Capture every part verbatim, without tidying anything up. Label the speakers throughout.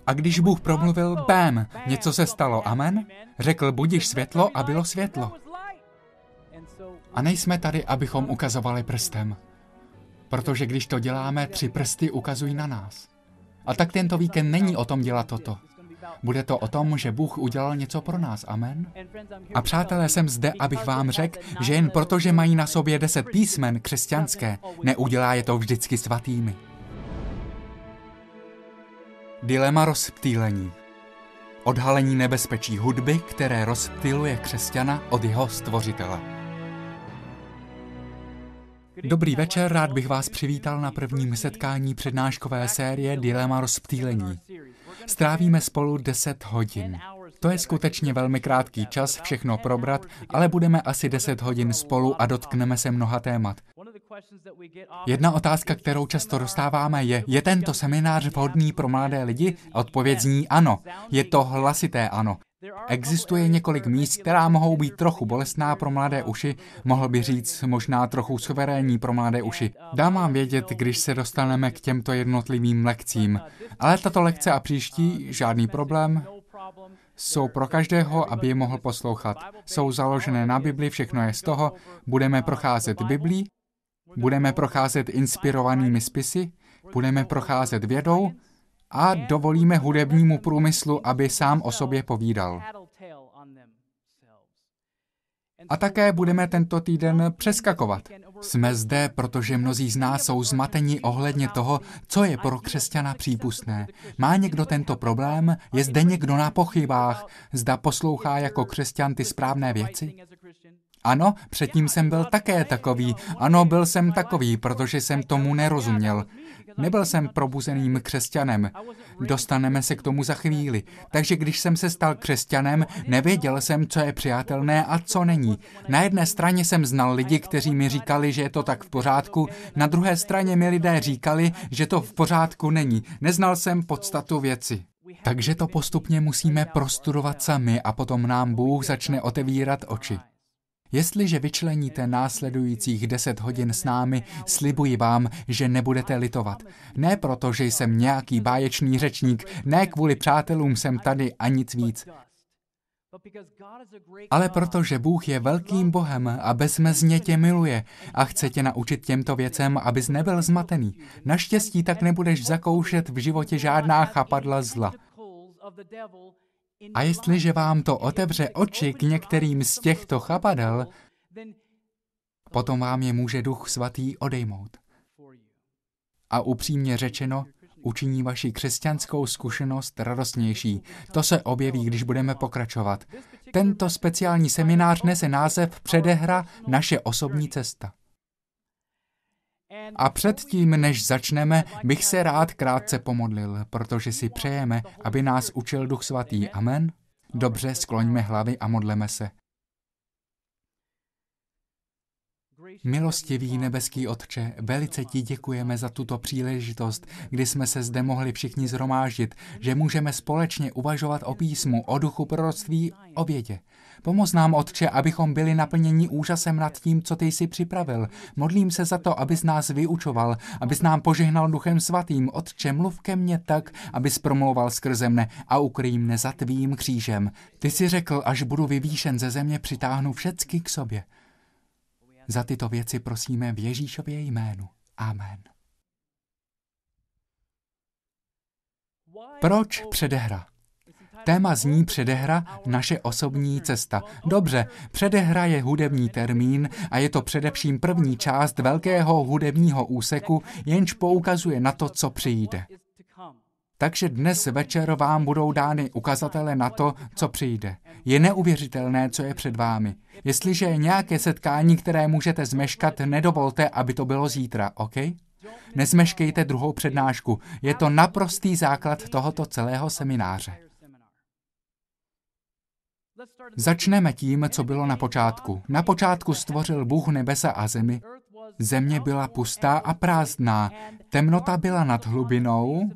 Speaker 1: A když Bůh promluvil, bam, něco se stalo, amen? Řekl, budiš světlo a bylo světlo. A nejsme tady, abychom ukazovali prstem. Protože když to děláme, tři prsty ukazují na nás. A tak tento víkend není o tom dělat toto. Bude to o tom, že Bůh udělal něco pro nás, amen? A přátelé, jsem zde, abych vám řekl, že jen proto, že mají na sobě deset písmen křesťanské, neudělá je to vždycky svatými. Dilema rozptýlení. Odhalení nebezpečí hudby, které rozptyluje křesťana od jeho stvořitele. Dobrý večer, rád bych vás přivítal na prvním setkání přednáškové série Dilema rozptýlení. Strávíme spolu deset hodin. To je skutečně velmi krátký čas všechno probrat, ale budeme asi deset hodin spolu a dotkneme se mnoha témat. Jedna otázka, kterou často dostáváme, je, je tento seminář vhodný pro mladé lidi? Odpověď zní ano. Je to hlasité ano. Existuje několik míst, která mohou být trochu bolestná pro mladé uši, mohl by říct možná trochu suverénní pro mladé uši. Dám vám vědět, když se dostaneme k těmto jednotlivým lekcím. Ale tato lekce a příští, žádný problém, jsou pro každého, aby je mohl poslouchat. Jsou založené na Bibli, všechno je z toho. Budeme procházet Biblí, budeme procházet inspirovanými spisy, budeme procházet vědou, a dovolíme hudebnímu průmyslu, aby sám o sobě povídal. A také budeme tento týden přeskakovat. Jsme zde, protože mnozí z nás jsou zmateni ohledně toho, co je pro křesťana přípustné. Má někdo tento problém? Je zde někdo na pochybách? Zda poslouchá jako křesťan ty správné věci? Ano, předtím jsem byl také takový. Ano, byl jsem takový, protože jsem tomu nerozuměl. Nebyl jsem probuzeným křesťanem. Dostaneme se k tomu za chvíli. Takže když jsem se stal křesťanem, nevěděl jsem, co je přijatelné a co není. Na jedné straně jsem znal lidi, kteří mi říkali, že je to tak v pořádku, na druhé straně mi lidé říkali, že to v pořádku není. Neznal jsem podstatu věci. Takže to postupně musíme prostudovat sami a potom nám Bůh začne otevírat oči. Jestliže vyčleníte následujících deset hodin s námi, slibuji vám, že nebudete litovat. Ne proto, že jsem nějaký báječný řečník, ne kvůli přátelům jsem tady a nic víc. Ale protože Bůh je velkým Bohem a bezmezně tě miluje a chce tě naučit těmto věcem, abys nebyl zmatený. Naštěstí tak nebudeš zakoušet v životě žádná chapadla zla. A jestliže vám to otevře oči k některým z těchto chapadel, potom vám je může Duch Svatý odejmout. A upřímně řečeno, učiní vaši křesťanskou zkušenost radostnější. To se objeví, když budeme pokračovat. Tento speciální seminář nese název Předehra naše osobní cesta. A předtím, než začneme, bych se rád krátce pomodlil, protože si přejeme, aby nás učil Duch Svatý. Amen? Dobře, skloňme hlavy a modleme se. Milostivý nebeský Otče, velice ti děkujeme za tuto příležitost, kdy jsme se zde mohli všichni shromáždit, že můžeme společně uvažovat o písmu, o duchu proroctví, o vědě. Pomoz nám, Otče, abychom byli naplněni úžasem nad tím, co ty jsi připravil. Modlím se za to, abys nás vyučoval, abys nám požehnal Duchem Svatým. Otče, mluv ke mně tak, abys promlouval skrze mne a ukryj mne za tvým křížem. Ty jsi řekl, až budu vyvýšen ze země, přitáhnu všecky k sobě. Za tyto věci prosíme v Ježíšově jménu. Amen. Proč předehra? Téma zní předehra naše osobní cesta. Dobře, předehra je hudební termín a je to především první část velkého hudebního úseku, jenž poukazuje na to, co přijde. Takže dnes večer vám budou dány ukazatele na to, co přijde. Je neuvěřitelné, co je před vámi. Jestliže je nějaké setkání, které můžete zmeškat, nedovolte, aby to bylo zítra, OK? Nezmeškejte druhou přednášku. Je to naprostý základ tohoto celého semináře. Začneme tím, co bylo na počátku. Na počátku stvořil Bůh nebesa a zemi. Země byla pustá a prázdná. Temnota byla nad hlubinou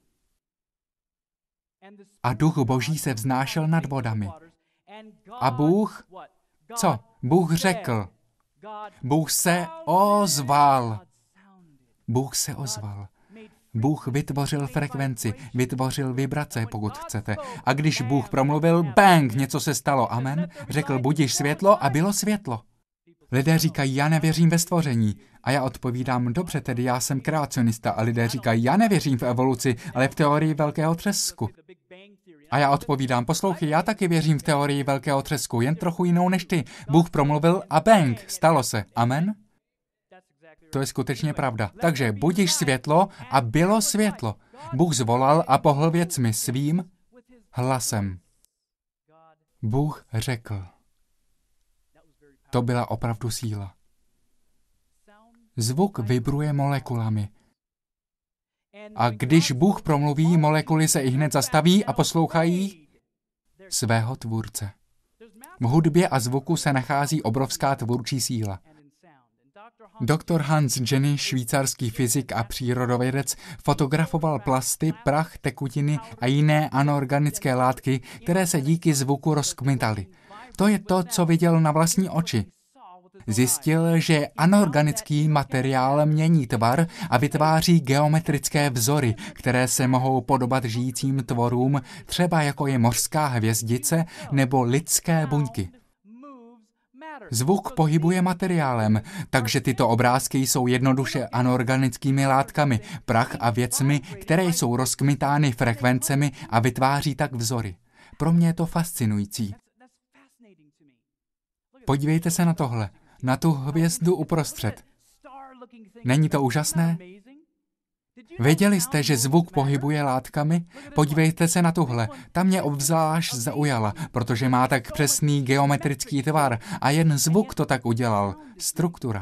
Speaker 1: a duch Boží se vznášel nad vodami. A Bůh, co? Bůh řekl. Bůh se ozval. Bůh se ozval. Bůh vytvořil frekvenci, vytvořil vibrace, pokud chcete. A když Bůh promluvil, bang, něco se stalo, amen, řekl budiš světlo a bylo světlo. Lidé říkají, já nevěřím ve stvoření. A já odpovídám, dobře, tedy já jsem kreacionista. A lidé říkají, já nevěřím v evoluci, ale v teorii velkého třesku. A já odpovídám, poslouchej, já taky věřím v teorii velkého třesku, jen trochu jinou než ty. Bůh promluvil a bang, stalo se, amen. To je skutečně pravda. Takže budiš světlo a bylo světlo. Bůh zvolal a pohl věcmi svým hlasem. Bůh řekl. To byla opravdu síla. Zvuk vibruje molekulami. A když Bůh promluví, molekuly se ihned zastaví a poslouchají svého tvůrce. V hudbě a zvuku se nachází obrovská tvůrčí síla. Doktor Hans Jenny, švýcarský fyzik a přírodovědec, fotografoval plasty, prach, tekutiny a jiné anorganické látky, které se díky zvuku rozkmitaly. To je to, co viděl na vlastní oči. Zjistil, že anorganický materiál mění tvar a vytváří geometrické vzory, které se mohou podobat žijícím tvorům, třeba jako je mořská hvězdice nebo lidské buňky. Zvuk pohybuje materiálem, takže tyto obrázky jsou jednoduše anorganickými látkami, prach a věcmi, které jsou rozkmitány frekvencemi a vytváří tak vzory. Pro mě je to fascinující. Podívejte se na tohle, na tu hvězdu uprostřed. Není to úžasné? Věděli jste, že zvuk pohybuje látkami? Podívejte se na tuhle. Ta mě obzvlášť zaujala, protože má tak přesný geometrický tvar a jen zvuk to tak udělal. Struktura.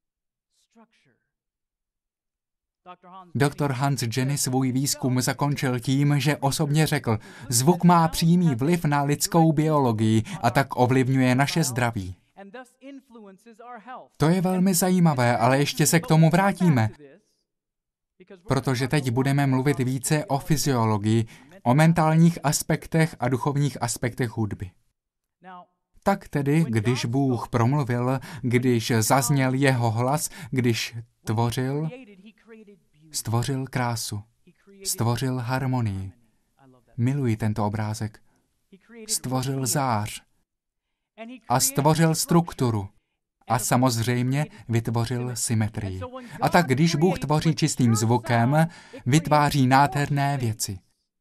Speaker 1: Doktor Hans Jenny svůj výzkum zakončil tím, že osobně řekl, zvuk má přímý vliv na lidskou biologii a tak ovlivňuje naše zdraví. To je velmi zajímavé, ale ještě se k tomu vrátíme. Protože teď budeme mluvit více o fyziologii, o mentálních aspektech a duchovních aspektech hudby. Tak tedy, když Bůh promluvil, když zazněl jeho hlas, když tvořil, stvořil krásu, stvořil harmonii. Miluji tento obrázek. Stvořil zář a stvořil strukturu. A samozřejmě vytvořil symetrii. A tak když Bůh tvoří čistým zvukem, vytváří nádherné věci.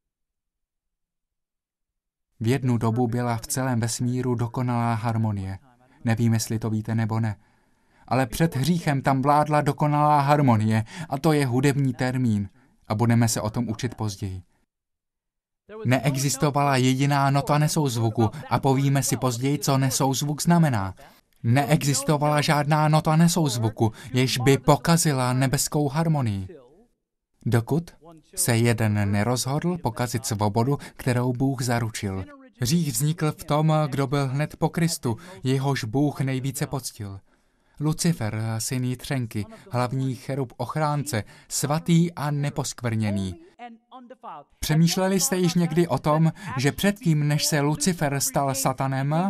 Speaker 1: V jednu dobu byla v celém vesmíru dokonalá harmonie. Nevím, jestli to víte nebo ne. Ale před hříchem tam vládla dokonalá harmonie a to je hudební termín. A budeme se o tom učit později. Neexistovala jediná nota nesouzvuku a povíme si později, co nesouzvuk znamená. Neexistovala žádná nota nesouzvuku, jež by pokazila nebeskou harmonii. Dokud se jeden nerozhodl pokazit svobodu, kterou Bůh zaručil. Hřích vznikl v tom, kdo byl hned po Kristu, jehož Bůh nejvíce poctil. Lucifer, syn Jitřenky, hlavní cherub ochránce, svatý a neposkvrněný. Přemýšleli jste již někdy o tom, že předtím, než se Lucifer stal satanem,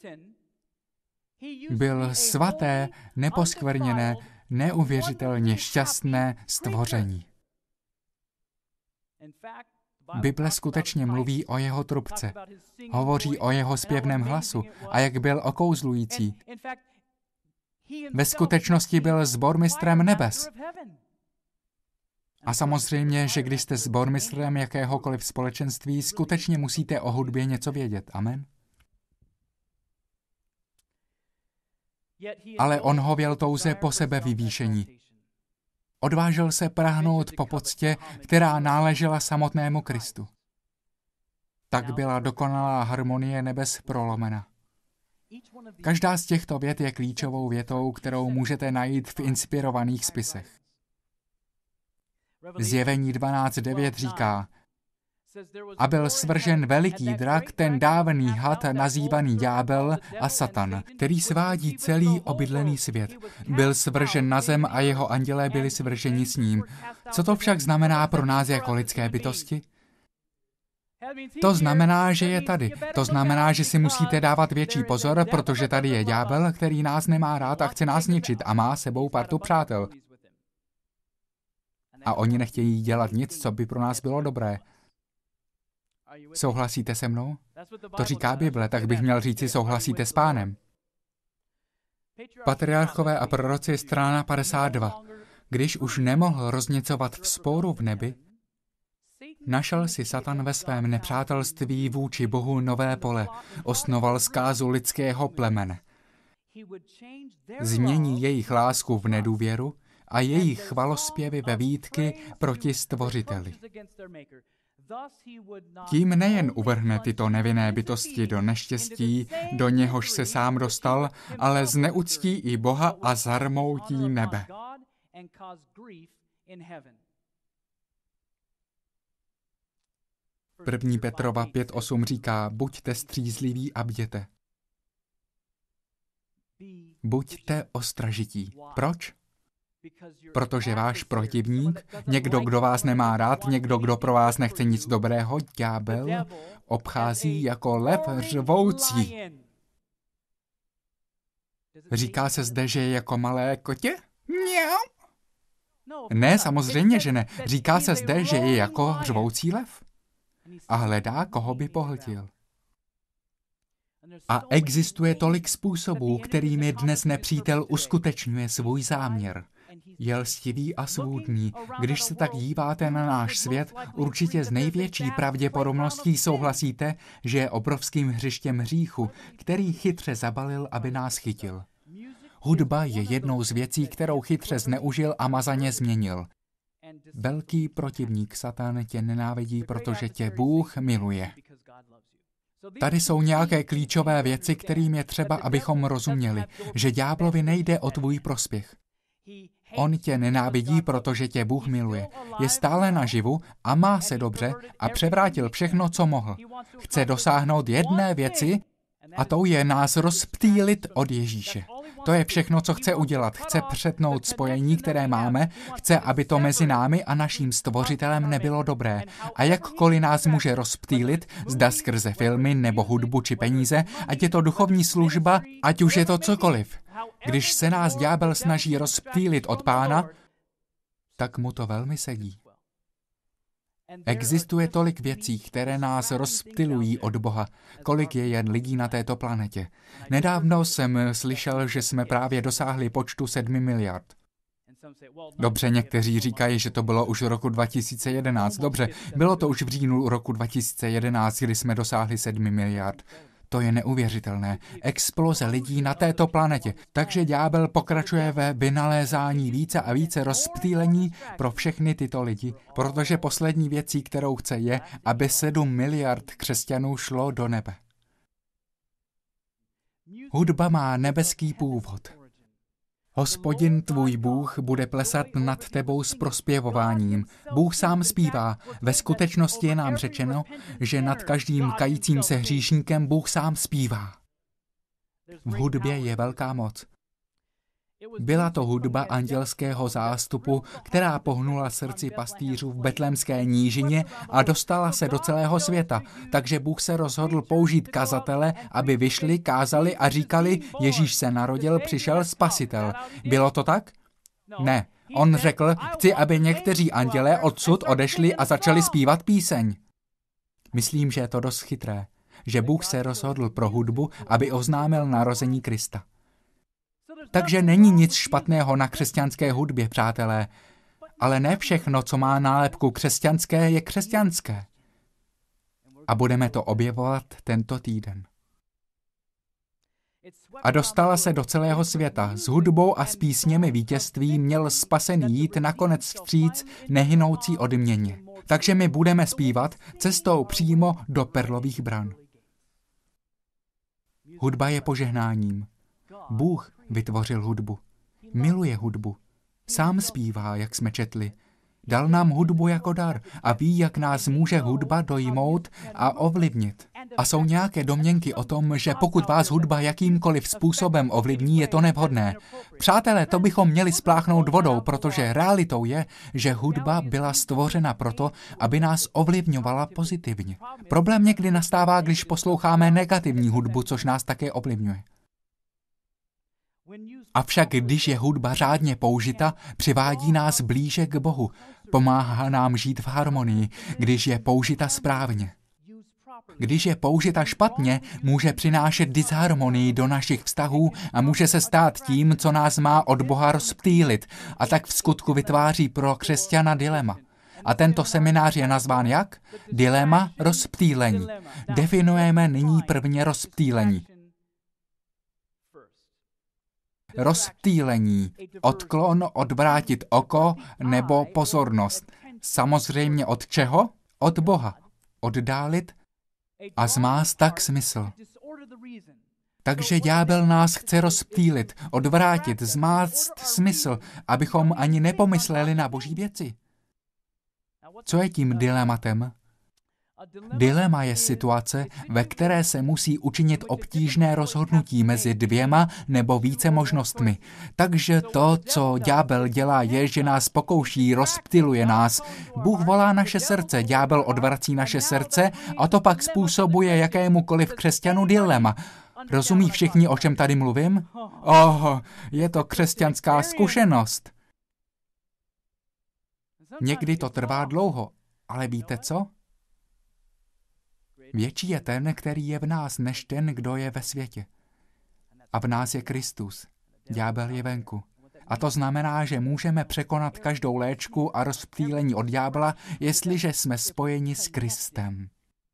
Speaker 1: byl svaté, neposkvrněné, neuvěřitelně šťastné stvoření. Bible skutečně mluví o jeho trubce. Hovoří o jeho zpěvném hlasu a jak byl okouzlující. Ve skutečnosti byl sbormistrem nebes. A samozřejmě, že když jste sbormistrem jakéhokoliv společenství, skutečně musíte o hudbě něco vědět. Amen. Ale on hověl touze po sebe vyvýšení. Odvážil se prahnout po poctě, která náležela samotnému Kristu. Tak byla dokonalá harmonie nebes prolomena. Každá z těchto vět je klíčovou větou, kterou můžete najít v inspirovaných spisech. Zjevení dvanáct devět říká, a byl svržen veliký drak, ten dávný had nazývaný ďábel a Satan, který svádí celý obydlený svět. Byl svržen na zem a jeho andělé byli svrženi s ním. Co to však znamená pro nás jako lidské bytosti? To znamená, že je tady. To znamená, že si musíte dávat větší pozor, protože tady je ďábel, který nás nemá rád a chce nás ničit a má sebou partu přátel. a oni nechtějí dělat nic, co by pro nás bylo dobré. Souhlasíte se mnou? To říká Bible, tak bych měl říci, souhlasíte s Pánem. Patriarchové a proroci, strana padesát dva. Když už nemohl rozněcovat vzpouru v nebi, našel si Satan ve svém nepřátelství vůči Bohu nové pole, osnoval zkázu lidského plemene. Změní jejich lásku v nedůvěru a jejich chvalospěvy ve výtky proti Stvořiteli. Tím nejen uvrhne tyto nevinné bytosti do neštěstí, do něhož se sám dostal, ale zneuctí i Boha a zarmoutí nebe. První Petrova pět osm říká, buďte střízliví a bděte. Buďte ostražití. Proč? Protože váš protivník, někdo, kdo vás nemá rád, někdo, kdo pro vás nechce nic dobrého, ďábel, obchází jako lev řvoucí. Říká se zde, že je jako malé kotě? Ne, samozřejmě, že ne. Říká se zde, že je jako řvoucí lev. A hledá, koho by pohltil. A existuje tolik způsobů, kterými dnes nepřítel uskutečňuje svůj záměr. Je lstivý a svůdný. Když se tak díváte na náš svět, určitě s největší pravděpodobností souhlasíte, že je obrovským hřištěm hříchu, který chytře zabalil, aby nás chytil. Hudba je jednou z věcí, kterou chytře zneužil a mazaně změnil. Velký protivník Satan tě nenávidí, protože tě Bůh miluje. Tady jsou nějaké klíčové věci, kterým je třeba, abychom rozuměli, že ďáblovi nejde o tvůj prospěch. On tě nenávidí, protože tě Bůh miluje. Je stále naživu a má se dobře a převrátil všechno, co mohl. Chce dosáhnout jedné věci a tou je nás rozptýlit od Ježíše. To je všechno, co chce udělat. Chce přetnout spojení, které máme, chce, aby to mezi námi a naším Stvořitelem nebylo dobré. A jakkoliv nás může rozptýlit, zda skrze filmy nebo hudbu či peníze, ať je to duchovní služba, ať už je to cokoliv. Když se nás ďábel snaží rozptýlit od Pána, tak mu to velmi sedí. Existuje tolik věcí, které nás rozptylují od Boha, kolik je jen lidí na této planetě. Nedávno jsem slyšel, že jsme právě dosáhli počtu sedmi miliard. Dobře, někteří říkají, že to bylo už v roku dva tisíce jedenáct. Dobře, bylo to už v říjnu roku dva tisíce jedenáct, kdy jsme dosáhli sedmi miliard. To je neuvěřitelné. Exploze lidí na této planetě. Takže ďábel pokračuje ve vynalézání více a více rozptýlení pro všechny tyto lidi, protože poslední věcí, kterou chce, je, aby sedm miliard křesťanů šlo do nebe. Hudba má nebeský původ. Hospodin tvůj Bůh bude plesat nad tebou s prospěvováním. Bůh sám zpívá. Ve skutečnosti je nám řečeno, že nad každým kajícím se hříšníkem Bůh sám zpívá. V hudbě je velká moc. Byla to hudba andělského zástupu, která pohnula srdci pastýřů v betlémské nížině a dostala se do celého světa. Takže Bůh se rozhodl použít kazatele, aby vyšli, kázali a říkali, Ježíš se narodil, přišel spasitel. Bylo to tak? Ne. On řekl, chci, aby někteří andělé odsud odešli a začali zpívat píseň. Myslím, že je to dost chytré, že Bůh se rozhodl pro hudbu, aby oznámil narození Krista. Takže není nic špatného na křesťanské hudbě, přátelé, ale ne všechno, co má nálepku křesťanské, je křesťanské. A budeme to objevovat tento týden. A dostala se do celého světa. S hudbou a s písněmi vítězství měl spasený jít nakonec vstříc nehynoucí odměně. Takže my budeme zpívat cestou přímo do perlových bran. Hudba je požehnáním. Bůh vytvořil hudbu. Miluje hudbu. Sám zpívá, jak jsme četli. Dal nám hudbu jako dar a ví, jak nás může hudba dojmout a ovlivnit. A jsou nějaké domněnky o tom, že pokud vás hudba jakýmkoliv způsobem ovlivní, je to nevhodné. Přátelé, to bychom měli spláchnout vodou, protože realitou je, že hudba byla stvořena proto, aby nás ovlivňovala pozitivně. Problém někdy nastává, když posloucháme negativní hudbu, což nás také ovlivňuje. Avšak když je hudba řádně použita, přivádí nás blíže k Bohu. Pomáhá nám žít v harmonii, když je použita správně. Když je použita špatně, může přinášet disharmonii do našich vztahů a může se stát tím, co nás má od Boha rozptýlit, a tak v skutku vytváří pro křesťana dilema. A tento seminář je nazván jak? Dilema rozptýlení. Definujeme nyní prvně rozptýlení. Rozptýlení, odklon, odvrátit oko nebo pozornost. Samozřejmě od čeho? Od Boha. Oddálit a zmást tak smysl. Takže ďábel nás chce rozptýlit, odvrátit, zmást smysl, abychom ani nepomysleli na boží věci. Co je tím dilematem? Dilema je situace, ve které se musí učinit obtížné rozhodnutí mezi dvěma nebo více možnostmi. Takže to, co ďábel dělá, je, že nás pokouší, rozptyluje nás. Bůh volá naše srdce, ďábel odvrací naše srdce a to pak způsobuje jakémukoliv křesťanu dilema. Rozumí všichni, o čem tady mluvím? Oh, je to křesťanská zkušenost. Někdy to trvá dlouho, ale víte co? Větší je ten, který je v nás, než ten, kdo je ve světě. A v nás je Kristus. Ďábel je venku. A to znamená, že můžeme překonat každou léčku a rozptýlení od ďábla, jestliže jsme spojeni s Kristem.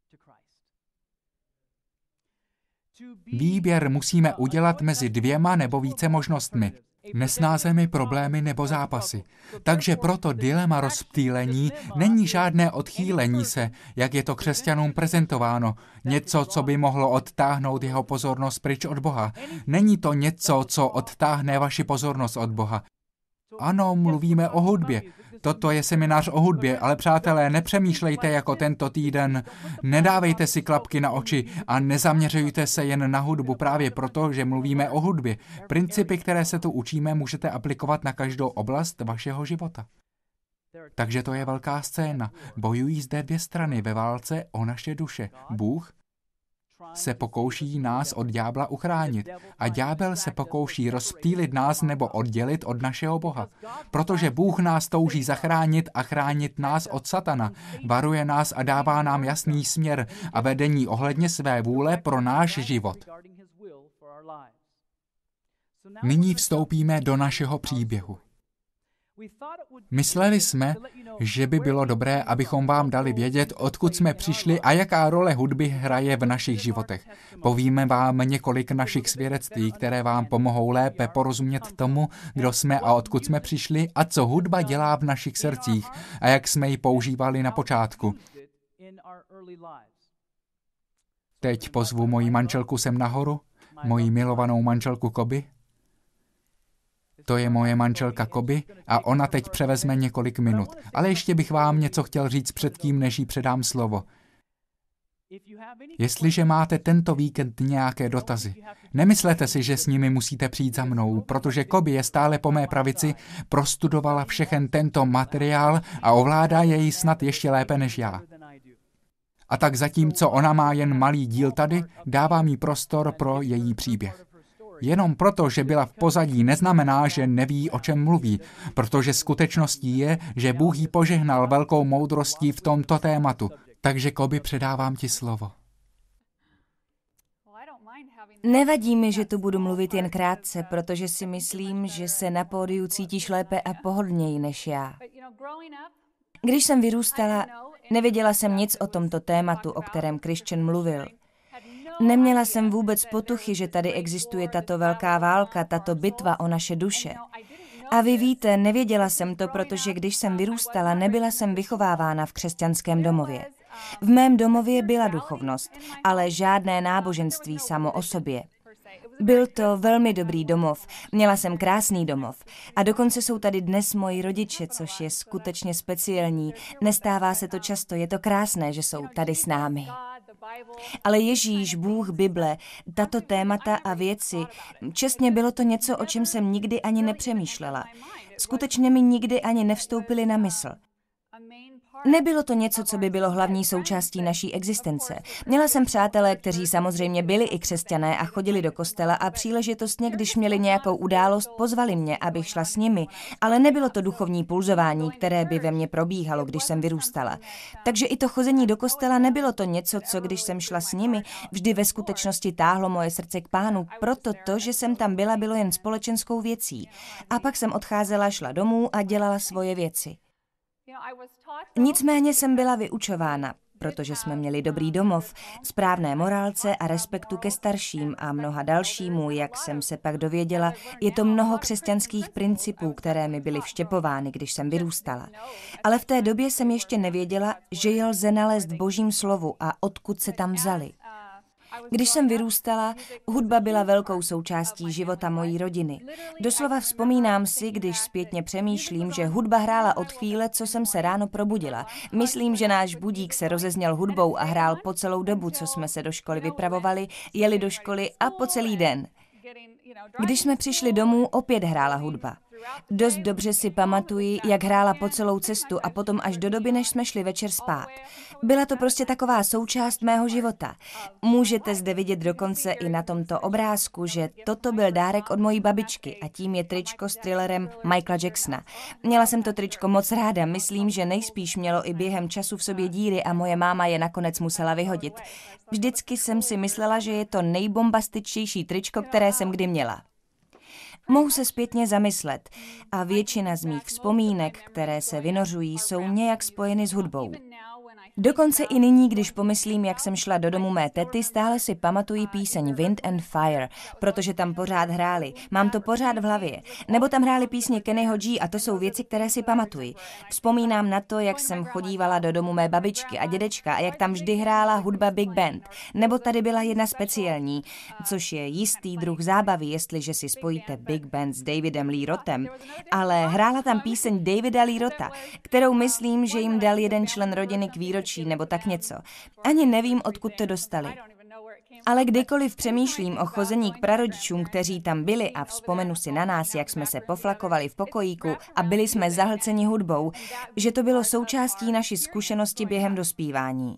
Speaker 1: Výběr musíme udělat mezi dvěma nebo více možnostmi. Nesnázemi, problémy nebo zápasy. Takže proto dilema rozptýlení není žádné odchýlení se, jak je to křesťanům prezentováno, něco, co by mohlo odtáhnout jeho pozornost pryč od Boha. Není to něco, co odtáhne vaši pozornost od Boha. Ano, mluvíme o hudbě. Toto je seminář o hudbě, ale přátelé, nepřemýšlejte jako tento týden, nedávejte si klapky na oči a nezaměřujte se jen na hudbu právě proto, že mluvíme o hudbě. Principy, které se tu učíme, můžete aplikovat na každou oblast vašeho života. Takže to je velká scéna. Bojují zde dvě strany ve válce o naše duše. Bůh se pokouší nás od ďábla uchránit a ďábel se pokouší rozptýlit nás nebo oddělit od našeho Boha. Protože Bůh nás touží zachránit a chránit nás od satana. Varuje nás a dává nám jasný směr a vedení ohledně své vůle pro náš život. Nyní vstoupíme do našeho příběhu. Mysleli jsme, že by bylo dobré, abychom vám dali vědět, odkud jsme přišli a jaká role hudby hraje v našich životech. Povíme vám několik našich svědectví, které vám pomohou lépe porozumět tomu, kdo jsme a odkud jsme přišli a co hudba dělá v našich srdcích a jak jsme ji používali na počátku. Teď pozvu moji manželku sem nahoru, moji milovanou manželku Koby. To je moje manželka Koby a ona teď převezme několik minut. Ale ještě bych vám něco chtěl říct předtím, než jí předám slovo. Jestliže máte tento víkend nějaké dotazy, nemyslete si, že s nimi musíte přijít za mnou, protože Koby je stále po mé pravici, prostudovala všechen tento materiál a ovládá jej snad ještě lépe než já. A tak zatímco ona má jen malý díl tady, dávám jí prostor pro její příběh. Jenom proto, že byla v pozadí, neznamená, že neví, o čem mluví, protože skutečností je, že Bůh jí požehnal velkou moudrostí v tomto tématu. Takže Koby, předávám ti slovo.
Speaker 2: Nevadí mi, že tu budu mluvit jen krátce, protože si myslím, že se na pódiu cítíš lépe a pohodlněji než já. Když jsem vyrůstala, nevěděla jsem nic o tomto tématu, o kterém Christian mluvil. Neměla jsem vůbec potuchy, že tady existuje tato velká válka, tato bitva o naše duše. A vy víte, nevěděla jsem to, protože když jsem vyrůstala, nebyla jsem vychovávána v křesťanském domově. V mém domově byla duchovnost, ale žádné náboženství samo o sobě. Byl to velmi dobrý domov, měla jsem krásný domov a dokonce jsou tady dnes moji rodiče, což je skutečně speciální. Nestává se to často, je to krásné, že jsou tady s námi. Ale Ježíš, Bůh, Bible, tato témata a věci, čestně bylo to něco, o čem jsem nikdy ani nepřemýšlela. Skutečně mi nikdy ani nevstoupily na mysl. Nebylo to něco, co by bylo hlavní součástí naší existence. Měla jsem přátelé, kteří samozřejmě byli i křesťané a chodili do kostela a příležitostně, když měli nějakou událost, pozvali mě, abych šla s nimi, ale nebylo to duchovní pulzování, které by ve mně probíhalo, když jsem vyrůstala. Takže i to chození do kostela nebylo to něco, co když jsem šla s nimi, vždy ve skutečnosti táhlo moje srdce k Pánu, proto to, že jsem tam byla, bylo jen společenskou věcí. A pak jsem odcházela, šla domů a dělala svoje věci. Nicméně jsem byla vyučována, protože jsme měli dobrý domov, správné morálce a respektu ke starším a mnoha dalšímu, jak jsem se pak dověděla, je to mnoho křesťanských principů, které mi byly vštěpovány, když jsem vyrůstala. Ale v té době jsem ještě nevěděla, že je lze nalézt v Božím slovu a odkud se tam vzali. Když jsem vyrůstala, hudba byla velkou součástí života mojí rodiny. Doslova vzpomínám si, když zpětně přemýšlím, že hudba hrála od chvíle, co jsem se ráno probudila. Myslím, že náš budík se rozezněl hudbou a hrál po celou dobu, co jsme se do školy vypravovali, jeli do školy a po celý den. Když jsme přišli domů, opět hrála hudba. Dost dobře si pamatuji, jak hrála po celou cestu a potom až do doby, než jsme šli večer spát. Byla to prostě taková součást mého života. Můžete zde vidět dokonce i na tomto obrázku, že toto byl dárek od mojí babičky a tím je tričko s thrillerem Michaela Jacksona. Měla jsem to tričko moc ráda, myslím, že nejspíš mělo i během času v sobě díry a moje máma je nakonec musela vyhodit. Vždycky jsem si myslela, že je to nejbombastičtější tričko, které jsem kdy měla. Mohu se zpětně zamyslet a většina z mých vzpomínek, které se vynořují, jsou nějak spojeny s hudbou. Dokonce i nyní, když pomyslím, jak jsem šla do domu mé tety, stále si pamatuji píseň Wind and Fire, protože tam pořád hráli. Mám to pořád v hlavě. Nebo tam hráli písně Kennyho G a to jsou věci, které si pamatuji. Vzpomínám na to, jak jsem chodívala do domu mé babičky a dědečka a jak tam vždy hrála hudba Big Band. Nebo tady byla jedna speciální, což je jistý druh zábavy, jestliže si spojíte Big Band s Davidem Lee Rothem. Ale hrála tam píseň Davida Lee Rotha, kterou myslím, že jim dal jeden člen rodiny k výročí nebo tak něco. Ani nevím, odkud to dostali. Ale kdykoliv přemýšlím o chození k prarodičům, kteří tam byli a vzpomenu si na nás, jak jsme se poflakovali v pokojíku a byli jsme zahlceni hudbou, že to bylo součástí naší zkušenosti během dospívání.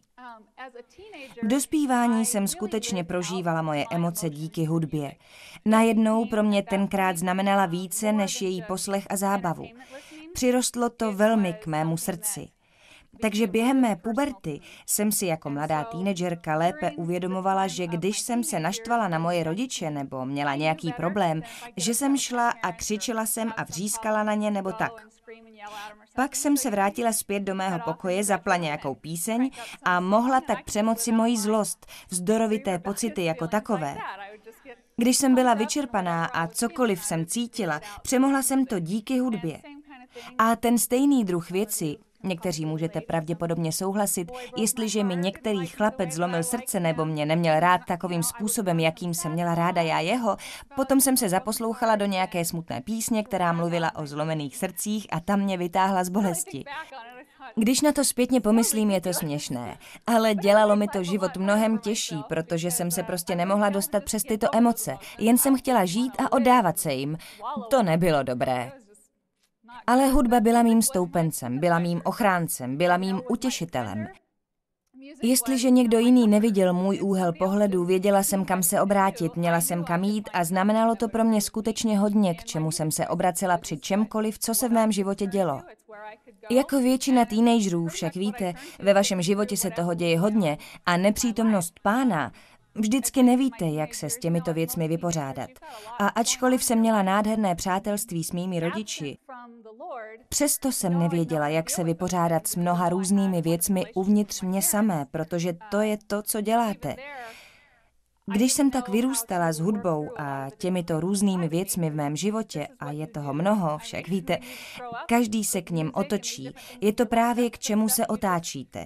Speaker 2: V dospívání jsem skutečně prožívala moje emoce díky hudbě. Najednou pro mě tenkrát znamenala více než její poslech a zábavu. Přirostlo to velmi k mému srdci. Takže během mé puberty jsem si jako mladá teenagerka lépe uvědomovala, že když jsem se naštvala na moje rodiče nebo měla nějaký problém, že jsem šla a křičela jsem a vřískala na ně nebo tak. Pak jsem se vrátila zpět do mého pokoje, zapla nějakou píseň a mohla tak přemoci moji zlost, vzdorovité pocity jako takové. Když jsem byla vyčerpaná a cokoliv jsem cítila, přemohla jsem to díky hudbě. A ten stejný druh věci, někteří můžete pravděpodobně souhlasit, jestliže mi některý chlapec zlomil srdce nebo mě neměl rád takovým způsobem, jakým jsem měla ráda já jeho, potom jsem se zaposlouchala do nějaké smutné písně, která mluvila o zlomených srdcích a tam mě vytáhla z bolesti. Když na to zpětně pomyslím, je to směšné, ale dělalo mi to život mnohem těžší, protože jsem se prostě nemohla dostat přes tyto emoce, jen jsem chtěla žít a oddávat se jim. To nebylo dobré. Ale hudba byla mým stoupencem, byla mým ochráncem, byla mým utěšitelem. Jestliže někdo jiný neviděl můj úhel pohledu, věděla jsem, kam se obrátit, měla jsem kam jít a znamenalo to pro mě skutečně hodně, k čemu jsem se obracela při čemkoliv, co se v mém životě dělo. Jako většina teenagerů však víte, ve vašem životě se toho děje hodně a nepřítomnost Pána, vždycky nevíte, jak se s těmito věcmi vypořádat. A ačkoliv jsem měla nádherné přátelství s mými rodiči, přesto jsem nevěděla, jak se vypořádat s mnoha různými věcmi uvnitř mě samé, protože to je to, co děláte. Když jsem tak vyrůstala s hudbou a těmito různými věcmi v mém životě, a je toho mnoho, však víte, každý se k nim otočí, je to právě k čemu se otáčíte.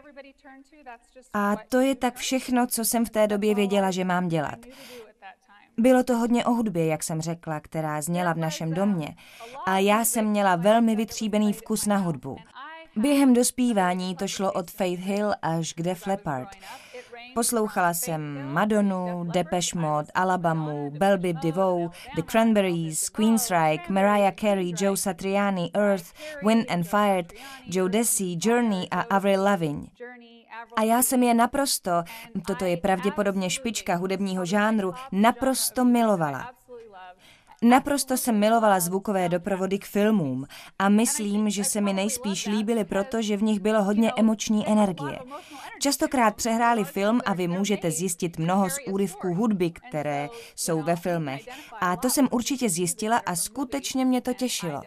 Speaker 2: A to je tak všechno, co jsem v té době věděla, že mám dělat. Bylo to hodně o hudbě, jak jsem řekla, která zněla v našem domě. A já jsem měla velmi vytříbený vkus na hudbu. Během dospívání to šlo od Faith Hill až k Def Leppard. Poslouchala jsem Madonu, Depeche Mode, Alabamu, Bell Biv DeVoe, The Cranberries, Queensryche, Mariah Carey, Joe Satriani, Earth, Wind and Fire, Joe Desi, Journey a Avril Lavigne. A já jsem je naprosto, toto je pravděpodobně špička hudebního žánru, naprosto milovala. Naprosto jsem milovala zvukové doprovody k filmům a myslím, že se mi nejspíš líbily proto, že v nich bylo hodně emoční energie. Častokrát přehráli film a vy můžete zjistit mnoho z úryvků hudby, které jsou ve filmech. A to jsem určitě zjistila a skutečně mě to těšilo.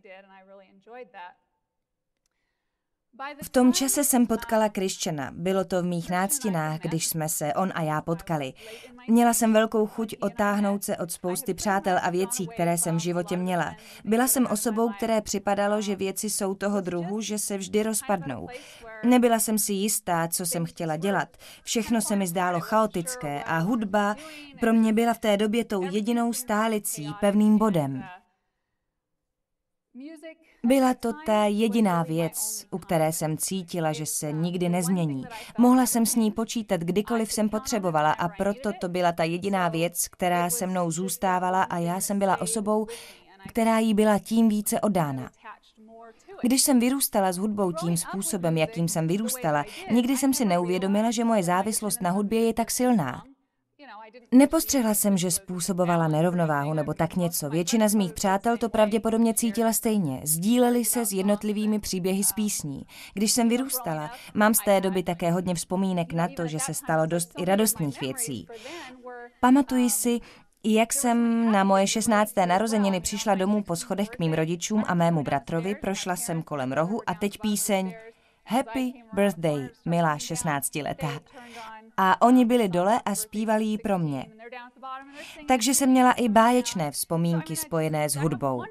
Speaker 2: V tom čase jsem potkala Christiana. Bylo to v mých náctinách, když jsme se on a já potkali. Měla jsem velkou chuť odtáhnout se od spousty přátel a věcí, které jsem v životě měla. Byla jsem osobou, které připadalo, že věci jsou toho druhu, že se vždy rozpadnou. Nebyla jsem si jistá, co jsem chtěla dělat. Všechno se mi zdálo chaotické a hudba pro mě byla v té době tou jedinou stálicí, pevným bodem. Byla to ta jediná věc, u které jsem cítila, že se nikdy nezmění. Mohla jsem s ní počítat, kdykoliv jsem potřebovala a proto to byla ta jediná věc, která se mnou zůstávala a já jsem byla osobou, která jí byla tím více oddána. Když jsem vyrůstala s hudbou tím způsobem, jakým jsem vyrůstala, nikdy jsem si neuvědomila, že moje závislost na hudbě je tak silná. Nepostřehla jsem, že způsobovala nerovnováhu nebo tak něco. Většina z mých přátel to pravděpodobně cítila stejně. Sdíleli se s jednotlivými příběhy z písní. Když jsem vyrůstala, mám z té doby také hodně vzpomínek na to, že se stalo dost i radostných věcí. Pamatuji si, jak jsem na moje šestnácté narozeniny přišla domů po schodech k mým rodičům a mému bratrovi, prošla jsem kolem rohu a teď píseň Happy Birthday, milá šestnáctiletá. A oni byli dole a zpívali ji pro mě. Takže jsem měla i báječné vzpomínky spojené s hudbou.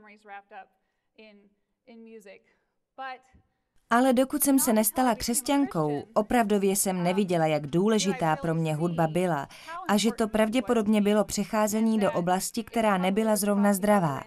Speaker 2: Ale dokud jsem se nestala křesťankou, opravdově jsem neviděla, jak důležitá pro mě hudba byla a že to pravděpodobně bylo přecházení do oblasti, která nebyla zrovna zdravá.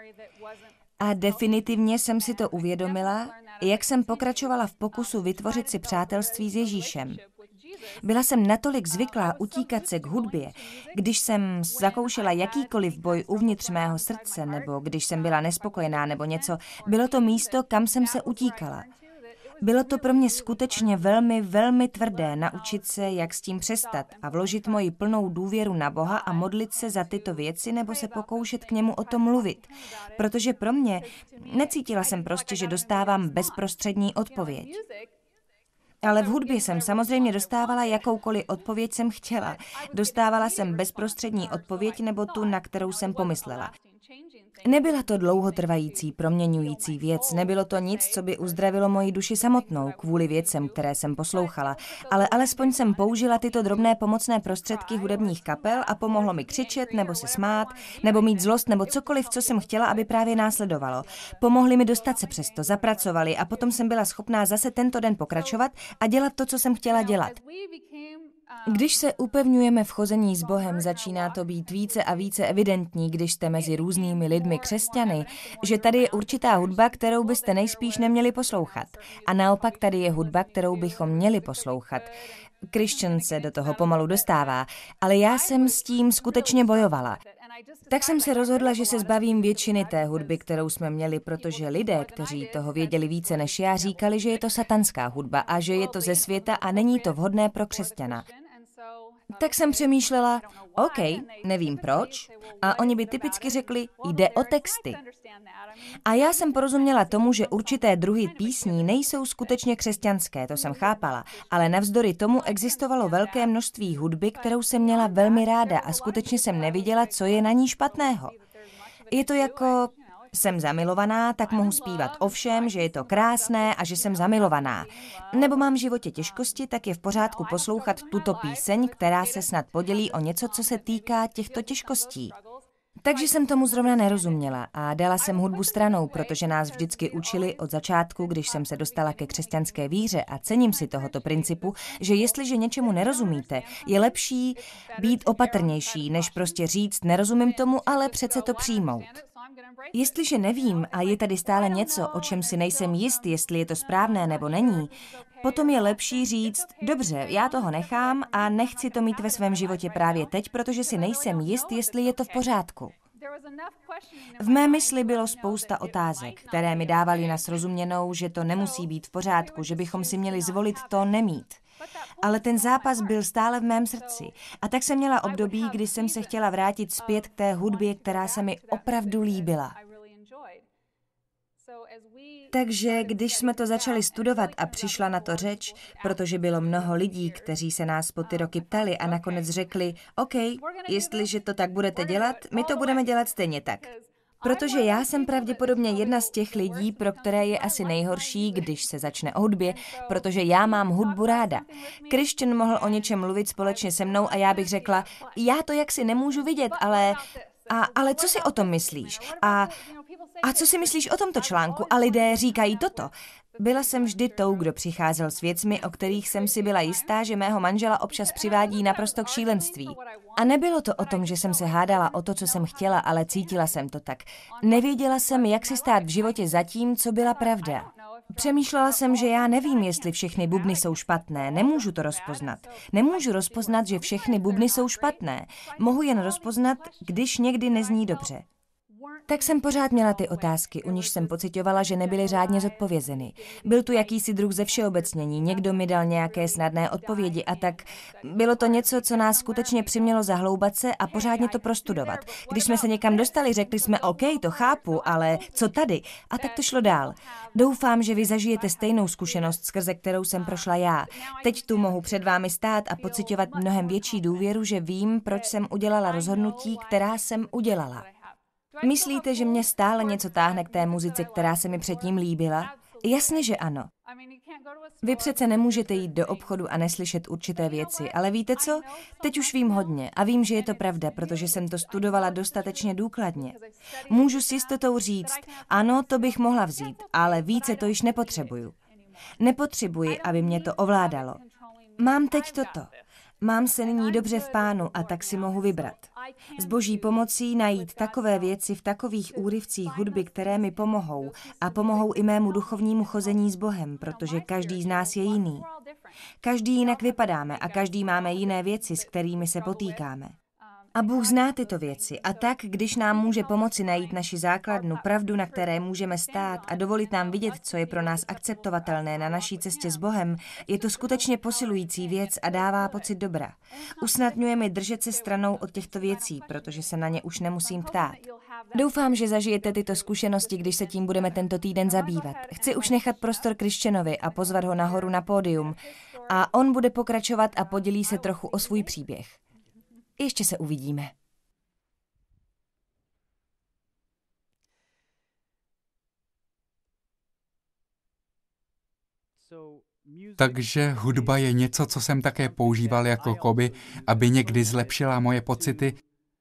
Speaker 2: A definitivně jsem si to uvědomila, jak jsem pokračovala v pokusu vytvořit si přátelství s Ježíšem. Byla jsem natolik zvyklá utíkat se k hudbě, když jsem zakoušela jakýkoliv boj uvnitř mého srdce, nebo když jsem byla nespokojená nebo něco, bylo to místo, kam jsem se utíkala. Bylo to pro mě skutečně velmi, velmi tvrdé naučit se, jak s tím přestat a vložit moji plnou důvěru na Boha a modlit se za tyto věci nebo se pokoušet k němu o tom mluvit. Protože pro mě necítila jsem prostě, že dostávám bezprostřední odpověď. Ale v hudbě jsem samozřejmě dostávala jakoukoliv odpověď jsem chtěla. Dostávala jsem bezprostřední odpověď nebo tu, na kterou jsem pomyslela. Nebyla to dlouhotrvající, proměňující věc, nebylo to nic, co by uzdravilo moji duši samotnou kvůli věcem, které jsem poslouchala, ale alespoň jsem použila tyto drobné pomocné prostředky hudebních kapel a pomohlo mi křičet nebo se smát, nebo mít zlost nebo cokoliv, co jsem chtěla, aby právě následovalo. Pomohli mi dostat se přes to, zapracovali a potom jsem byla schopná zase tento den pokračovat a dělat to, co jsem chtěla dělat. Když se upevňujeme v chození s Bohem, začíná to být více a více evidentní, když jste mezi různými lidmi křesťany, že tady je určitá hudba, kterou byste nejspíš neměli poslouchat. A naopak tady je hudba, kterou bychom měli poslouchat. Christian se do toho pomalu dostává, ale já jsem s tím skutečně bojovala. Tak jsem se rozhodla, že se zbavím většiny té hudby, kterou jsme měli, protože lidé, kteří toho věděli více než já, říkali, že je to satanská hudba a že je to ze světa a není to vhodné pro křesťana. Tak jsem přemýšlela, OK, nevím proč, a oni by typicky řekli, jde o texty. A já jsem porozuměla tomu, že určité druhy písní nejsou skutečně křesťanské, to jsem chápala, ale navzdory tomu existovalo velké množství hudby, kterou jsem měla velmi ráda a skutečně jsem neviděla, co je na ní špatného. Je to jako... Jsem zamilovaná, tak mohu zpívat o všem, že je to krásné a že jsem zamilovaná. Nebo mám v životě těžkosti, tak je v pořádku poslouchat tuto píseň, která se snad podělí o něco, co se týká těchto těžkostí. Takže jsem tomu zrovna nerozuměla a dala jsem hudbu stranou, protože nás vždycky učili od začátku, když jsem se dostala ke křesťanské víře a cením si tohoto principu, že jestliže něčemu nerozumíte, je lepší být opatrnější, než prostě říct nerozumím tomu, ale přece to přijmout. Jestliže nevím a je tady stále něco, o čem si nejsem jist, jestli je to správné nebo není, potom je lepší říct, dobře, já toho nechám a nechci to mít ve svém životě právě teď, protože si nejsem jist, jestli je to v pořádku. V mé mysli bylo spousta otázek, které mi dávaly na srozuměnou, že to nemusí být v pořádku, že bychom si měli zvolit to nemít. Ale ten zápas byl stále v mém srdci. A tak jsem měla období, kdy jsem se chtěla vrátit zpět k té hudbě, která se mi opravdu líbila. Takže když jsme to začali studovat a přišla na to řeč, protože bylo mnoho lidí, kteří se nás po ty roky ptali a nakonec řekli, OK, jestliže to tak budete dělat, my to budeme dělat stejně tak. Protože já jsem pravděpodobně jedna z těch lidí, pro které je asi nejhorší, když se začne o hudbě, protože já mám hudbu ráda. Christian mohl o něčem mluvit společně se mnou a já bych řekla, já to jaksi nemůžu vidět, ale... A, ale co si o tom myslíš? A, a co si myslíš o tomto článku? A lidé říkají toto. Byla jsem vždy tou, kdo přicházel s věcmi, o kterých jsem si byla jistá, že mého manžela občas přivádí naprosto k šílenství. A nebylo to o tom, že jsem se hádala o to, co jsem chtěla, ale cítila jsem to tak. Nevěděla jsem, jak si stát v životě za tím, co byla pravda. Přemýšlela jsem, že já nevím, jestli všechny bubny jsou špatné. Nemůžu to rozpoznat. Nemůžu rozpoznat, že všechny bubny jsou špatné. Mohu jen rozpoznat, když někdy nezní dobře. Tak jsem pořád měla ty otázky, u nichž jsem pociťovala, že nebyly řádně zodpovězeny. Byl tu jakýsi druh ze všeobecnění, někdo mi dal nějaké snadné odpovědi a tak bylo to něco, co nás skutečně přimělo zahloubat se a pořádně to prostudovat. Když jsme se někam dostali, řekli jsme, OK, to chápu, ale co tady? A tak to šlo dál. Doufám, že vy zažijete stejnou zkušenost, skrze kterou jsem prošla já. Teď tu mohu před vámi stát a pociťovat mnohem větší důvěru, že vím, proč jsem udělala rozhodnutí, která jsem udělala. Myslíte, že mě stále něco táhne k té muzice, která se mi předtím líbila? Jasně, že ano. Vy přece nemůžete jít do obchodu a neslyšet určité věci, ale víte co? Teď už vím hodně a vím, že je to pravda, protože jsem to studovala dostatečně důkladně. Můžu s jistotou říct, ano, to bych mohla vzít, ale více to již nepotřebuju. Nepotřebuji, aby mě to ovládalo. Mám teď toto. Mám se nyní dobře v Pánu a tak si mohu vybrat. S Boží pomocí najít takové věci v takových úryvcích hudby, které mi pomohou a pomohou i mému duchovnímu chození s Bohem, protože každý z nás je jiný. Každý jinak vypadáme a každý máme jiné věci, s kterými se potýkáme. A Bůh zná tyto věci a tak, když nám může pomoci najít naši základnu, pravdu, na které můžeme stát a dovolit nám vidět, co je pro nás akceptovatelné na naší cestě s Bohem, je to skutečně posilující věc a dává pocit dobra. Usnadňuje mi držet se stranou od těchto věcí, protože se na ně už nemusím ptát. Doufám, že zažijete tyto zkušenosti, když se tím budeme tento týden zabývat. Chci už nechat prostor Christianovi a pozvat ho nahoru na pódium a on bude pokračovat a podělí se trochu o svůj příběh. Ještě se uvidíme.
Speaker 1: Takže hudba je něco, co jsem také používal jako koby, aby někdy zlepšila moje pocity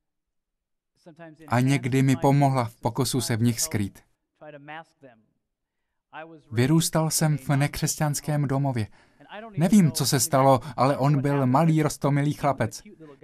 Speaker 1: a někdy mi pomohla v pokusu se v nich skrýt. Vyrůstal jsem v nekřesťanském domově. Nevím, co se stalo, ale on byl malý roztomilý chlapec.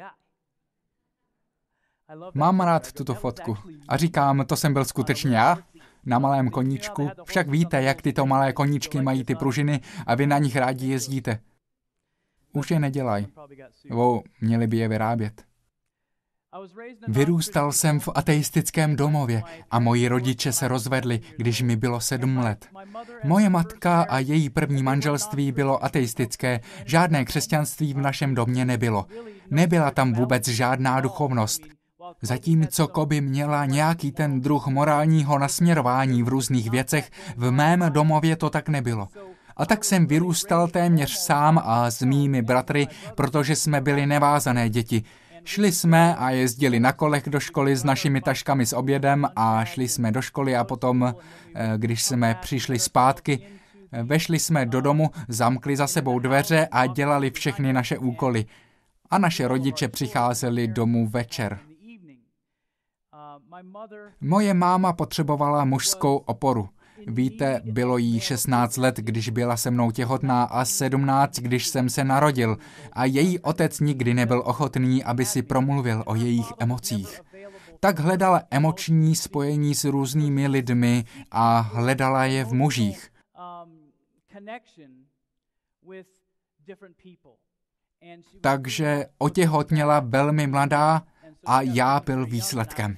Speaker 1: Mám rád tuto fotku a říkám, to jsem byl skutečně já, na malém koníčku. Však víte, jak tyto malé koníčky mají ty pružiny a vy na nich rádi jezdíte. Už je nedělají. Wow, měli by je vyrábět. Vyrůstal jsem v ateistickém domově a moji rodiče se rozvedli, když mi bylo sedm let. Moje matka a její první manželství bylo ateistické, žádné křesťanství v našem domě nebylo. Nebyla tam vůbec žádná duchovnost. Zatímco Koby měla nějaký ten druh morálního nasměrování v různých věcech, v mém domově to tak nebylo. A tak jsem vyrůstal téměř sám a s mými bratry, protože jsme byli nevázané děti. Šli jsme a jezdili na kolech do školy s našimi taškami s obědem a šli jsme do školy a potom, když jsme přišli zpátky, vešli jsme do domu, zamkli za sebou dveře a dělali všechny naše úkoly. A naše rodiče přicházeli domů večer. Moje máma potřebovala mužskou oporu. Víte, bylo jí šestnáct let, když byla se mnou těhotná a sedmnáct, když jsem se narodil. A její otec nikdy nebyl ochotný, aby si promluvil o jejich emocích. tak hledala emoční spojení s různými lidmi a hledala je v mužích. Takže otěhotněla velmi mladá a já byl výsledkem.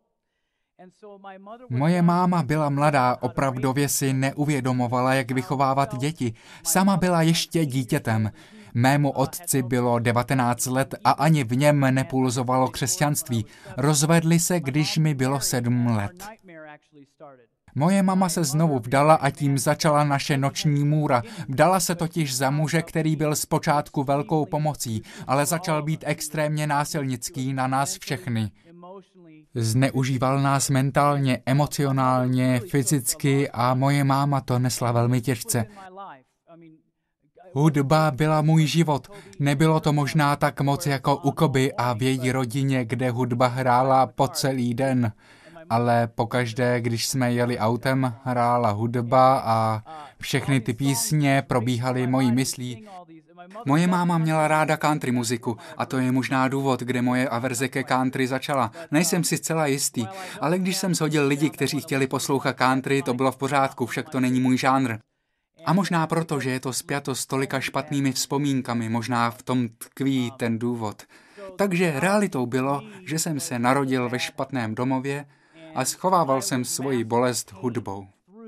Speaker 1: Moje máma byla mladá, opravdově si neuvědomovala, jak vychovávat děti. Sama byla ještě dítětem. Mému otci bylo devatenáct let a ani v něm nepulzovalo křesťanství. Rozvedli se, když mi bylo sedm let. Moje mama se znovu vdala a tím začala naše noční můra. Vdala se totiž za muže, který byl zpočátku velkou pomocí, ale začal být extrémně násilnický na nás všechny. Zneužíval nás mentálně, emocionálně, fyzicky a moje máma to nesla velmi těžce. Hudba byla můj život. Nebylo to možná tak moc jako u Koby a v její rodině, kde hudba hrála po celý den. Ale pokaždé, když jsme jeli autem, hrála hudba a všechny ty písně probíhaly mojí myslí. Moje máma měla ráda country muziku a to je možná důvod, kde moje averze ke country začala. Nejsem si zcela jistý, ale když jsem shodil lidi, kteří chtěli poslouchat country, to bylo v pořádku, však to není můj žánr. A možná proto, že je to spjato s tolika špatnými vzpomínkami, možná v tom tkví ten důvod. Takže realitou bylo, že jsem se narodil ve špatném domově a schovával jsem svoji bolest hudbou.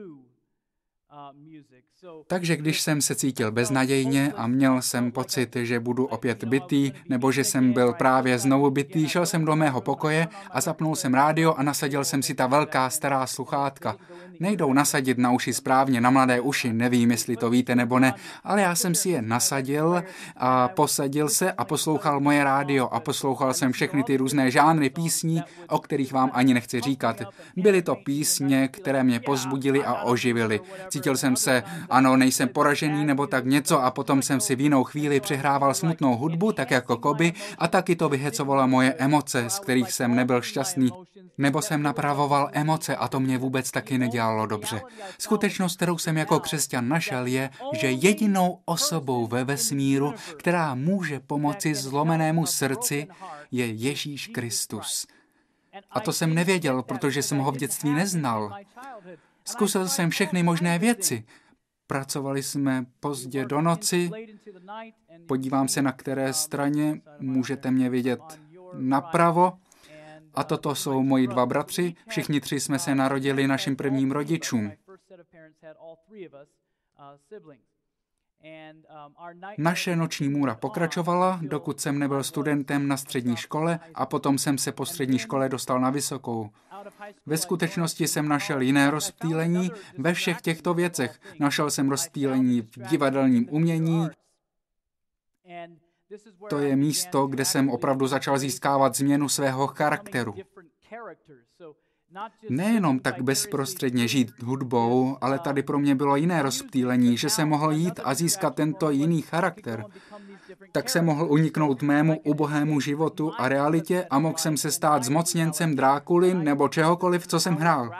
Speaker 1: Takže když jsem se cítil beznadějně a měl jsem pocit, že budu opět bitý, nebo že jsem byl právě znovu bitý, šel jsem do mého pokoje a zapnul jsem rádio a nasadil jsem si ta velká stará sluchátka. Nejdou nasadit na uši správně, na mladé uši, nevím, jestli to víte nebo ne, ale já jsem si je nasadil a posadil se a poslouchal moje rádio a poslouchal jsem všechny ty různé žánry písní, o kterých vám ani nechci říkat. Byly to písně, které mě povzbudily a oživily. Cítil jsem se, ano, nejsem poražený nebo tak něco a potom jsem si v jinou chvíli přihrával smutnou hudbu, tak jako Koby, a taky to vyhecovalo moje emoce, z kterých jsem nebyl šťastný, nebo jsem napravoval emoce a to mě vůbec taky nedělalo dobře. Skutečnost, kterou jsem jako křesťan našel, je, že jedinou osobou ve vesmíru, která může pomoci zlomenému srdci, je Ježíš Kristus. A to jsem nevěděl, protože jsem ho v dětství neznal. Zkusil jsem všechny možné věci. Pracovali jsme pozdě do noci. Podívám se, na které straně. Můžete mě vidět napravo. A toto jsou moji dva bratři. Všichni tři jsme se narodili našim prvním rodičům. Naše noční můra pokračovala, dokud jsem nebyl studentem na střední škole a potom jsem se po střední škole dostal na vysokou. Ve skutečnosti jsem našel jiné rozptýlení ve všech těchto věcech. Našel jsem rozptýlení v divadelním umění. To je místo, kde jsem opravdu začal získávat změnu svého charakteru. Nejenom tak bezprostředně žít hudbou, ale tady pro mě bylo jiné rozptýlení, že jsem mohl jít a získat tento jiný charakter. Tak jsem mohl uniknout mému ubohému životu a realitě a mohl jsem se stát zmocněncem Drákuly nebo čehokoliv, co jsem hrál.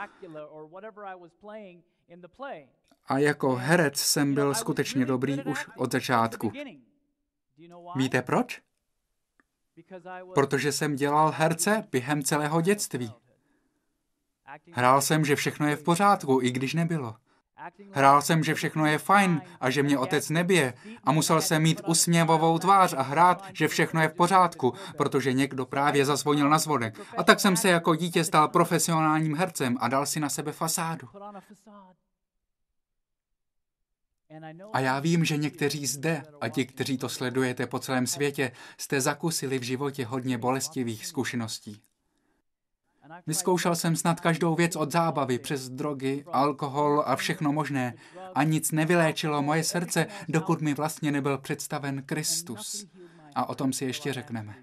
Speaker 1: A jako herec jsem byl skutečně dobrý už od začátku. Víte proč? Protože jsem dělal herce během celého dětství. Hrál jsem, že všechno je v pořádku, i když nebylo. Hrál jsem, že všechno je fajn a že mě otec nebije a musel jsem mít usměvavou tvář a hrát, že všechno je v pořádku, protože někdo právě zazvonil na zvonek. A tak jsem se jako dítě stal profesionálním hercem a dal si na sebe fasádu. A já vím, že někteří zde a ti, kteří to sledujete po celém světě, jste zakusili v životě hodně bolestivých zkušeností. Vyzkoušel jsem snad každou věc od zábavy přes drogy, alkohol a všechno možné a nic nevyléčilo moje srdce, dokud mi vlastně nebyl představen Kristus. A o tom si ještě řekneme.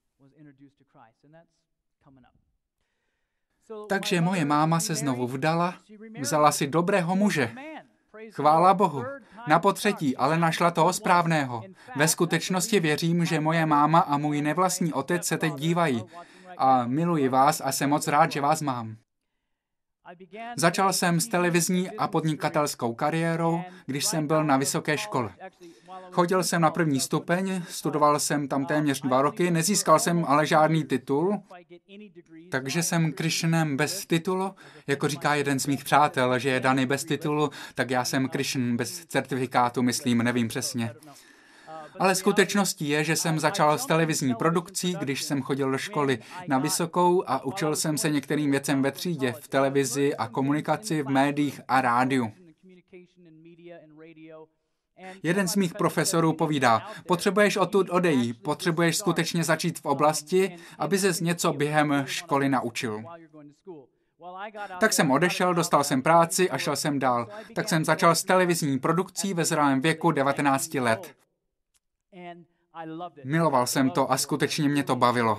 Speaker 1: Takže moje máma se znovu vdala, vzala si dobrého muže. Chvála Bohu. Na potřetí, ale našla toho správného. Ve skutečnosti věřím, že moje máma a můj nevlastní otec se teď dívají. A miluji vás a jsem moc rád, že vás mám. Začal jsem s televizní a podnikatelskou kariérou, když jsem byl na vysoké škole. Chodil jsem na první stupeň, studoval jsem tam téměř dva roky, nezískal jsem ale žádný titul, takže jsem Christianem bez titulu. Jako říká jeden z mých přátel, že je daný bez titulu, tak já jsem Christian bez certifikátu, myslím, nevím přesně. Ale skutečností je, že jsem začal s televizní produkcí, když jsem chodil do školy na vysokou a učil jsem se některým věcem ve třídě, v televizi a komunikaci, v médiích a rádiu. Jeden z mých profesorů povídá, potřebuješ odtud odejít, potřebuješ skutečně začít v oblasti, aby ses něco během školy naučil. Tak jsem odešel, dostal jsem práci a šel jsem dál. Tak jsem začal s televizní produkcí ve zralém věku devatenácti let. Miloval jsem to a skutečně mě to bavilo.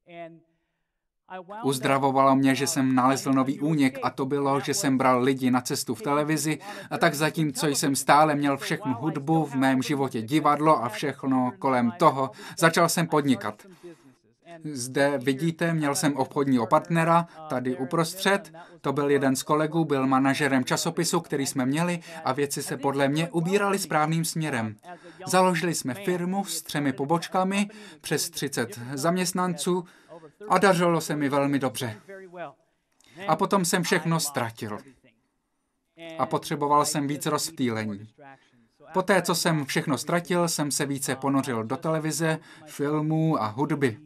Speaker 1: Uzdravovalo mě, že jsem nalezl nový únik a to bylo, že jsem bral lidi na cestu v televizi a tak zatímco jsem stále měl všechnu hudbu, v mém životě divadlo a všechno kolem toho, začal jsem podnikat. Zde vidíte, měl jsem obchodního partnera, tady uprostřed, to byl jeden z kolegů, byl manažerem časopisu, který jsme měli a věci se podle mě ubíraly správným směrem. Založili jsme firmu s třemi pobočkami, přes třicet zaměstnanců a dařilo se mi velmi dobře. A potom jsem všechno ztratil. A potřeboval jsem víc rozptýlení. Poté, co jsem všechno ztratil, jsem se více ponořil do televize, filmů a hudby.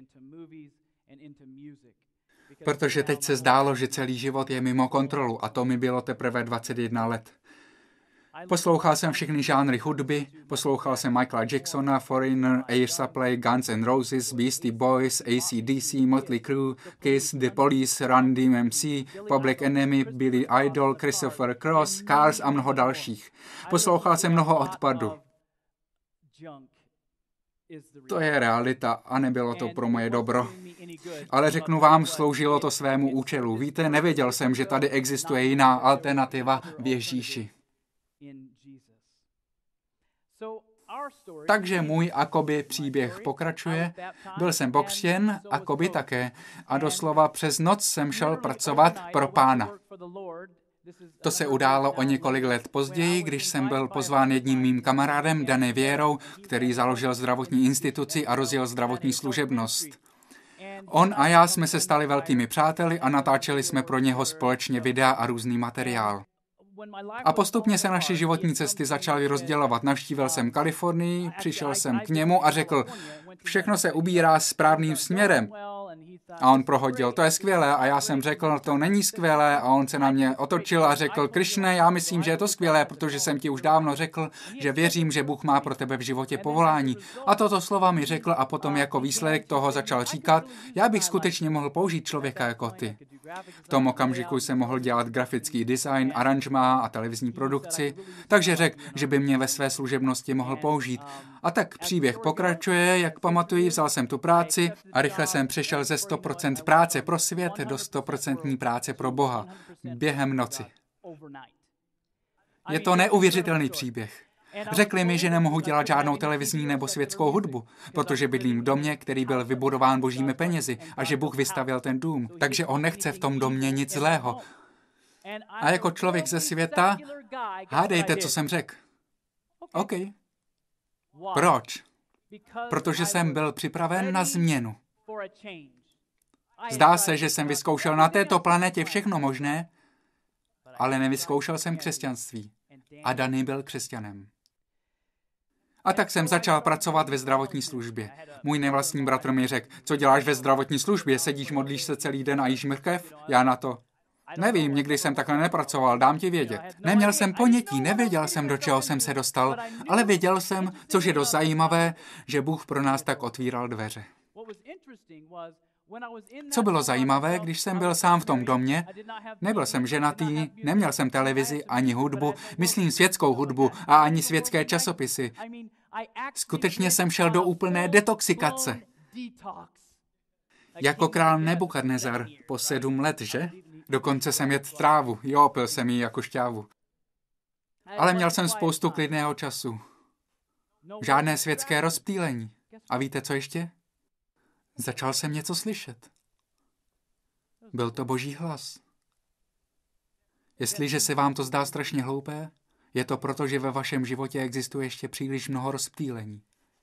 Speaker 1: Protože teď se zdálo, že celý život je mimo kontrolu a to mi bylo teprve dvacet jedna let. Poslouchal jsem všechny žánry hudby, poslouchal jsem Michaela Jacksona, Foreigner, Air Supply, Guns N' Roses, Beastie Boys, A C D C, Motley Crue, Kiss, The Police, Run D M C, Public Enemy, Billy Idol, Christopher Cross, Cars a mnoho dalších. Poslouchal jsem mnoho odpadu. To je realita a nebylo to pro moje dobro. Ale řeknu vám, sloužilo to svému účelu. Víte, nevěděl jsem, že tady existuje jiná alternativa v Ježíši. Takže můj Akoby příběh pokračuje. Byl jsem pokřtěn, Akoby také. A doslova přes noc jsem šel pracovat pro Pána. To se událo o několik let později, když jsem byl pozván jedním mým kamarádem, Danny Vierou, který založil zdravotní instituci a rozjel zdravotní služebnost. On a já jsme se stali velkými přáteli a natáčeli jsme pro něho společně videa a různý materiál. A postupně se naše životní cesty začaly rozdělovat. Navštívil jsem Kalifornii, přišel jsem k němu a řekl, všechno se ubírá správným směrem. A on prohodil, to je skvělé. A já jsem řekl, to není skvělé. A on se na mě otočil a řekl, Krišne, já myslím, že je to skvělé, protože jsem ti už dávno řekl, že věřím, že Bůh má pro tebe v životě povolání. A toto slova mi řekl a potom jako výsledek toho začal říkat, já bych skutečně mohl použít člověka jako ty. V tom okamžiku jsem mohl dělat grafický design, aranžmá a televizní produkci, takže řekl, že by mě ve své služebnosti mohl použít. A tak příběh pokračuje, jak pamatuji, vzal jsem tu práci a rychle jsem přešel ze sto procent práce pro svět do sto procent práce pro Boha během noci. Je to neuvěřitelný příběh. Řekli mi, že nemohu dělat žádnou televizní nebo světskou hudbu, protože bydlím v domě, který byl vybudován božími penězi a že Bůh vystavěl ten dům, takže on nechce v tom domě nic zlého. A jako člověk ze světa, hádejte, co jsem řekl. OK. Proč? Protože jsem byl připraven na změnu. Zdá se, že jsem vyzkoušel na této planetě všechno možné, ale nevyzkoušel jsem křesťanství. A Danny byl křesťanem. A tak jsem začal pracovat ve zdravotní službě. Můj nevlastní bratr mi řekl, co děláš ve zdravotní službě, sedíš, modlíš se celý den a jíš mrkev? Já na to. Nevím, nikdy jsem takhle nepracoval, dám ti vědět. Neměl jsem ponětí, nevěděl jsem, do čeho jsem se dostal, ale věděl jsem, což je dost zajímavé, že Bůh pro nás tak otvíral dveře. Co bylo zajímavé, když jsem byl sám v tom domě, nebyl jsem ženatý, neměl jsem televizi ani hudbu, myslím světskou hudbu a ani světské časopisy. Skutečně jsem šel do úplné detoxikace. Jako král Nebukadnezar po sedm let, že? Dokonce jsem jet trávu, jo, pil jsem ji jako šťávu. Ale měl jsem spoustu klidného času. Žádné světské rozptýlení. A víte, co ještě? Začal jsem něco slyšet. Byl to Boží hlas. Jestliže se vám to zdá strašně hloupé, je to proto, že ve vašem životě existuje ještě příliš mnoho rozptýlení.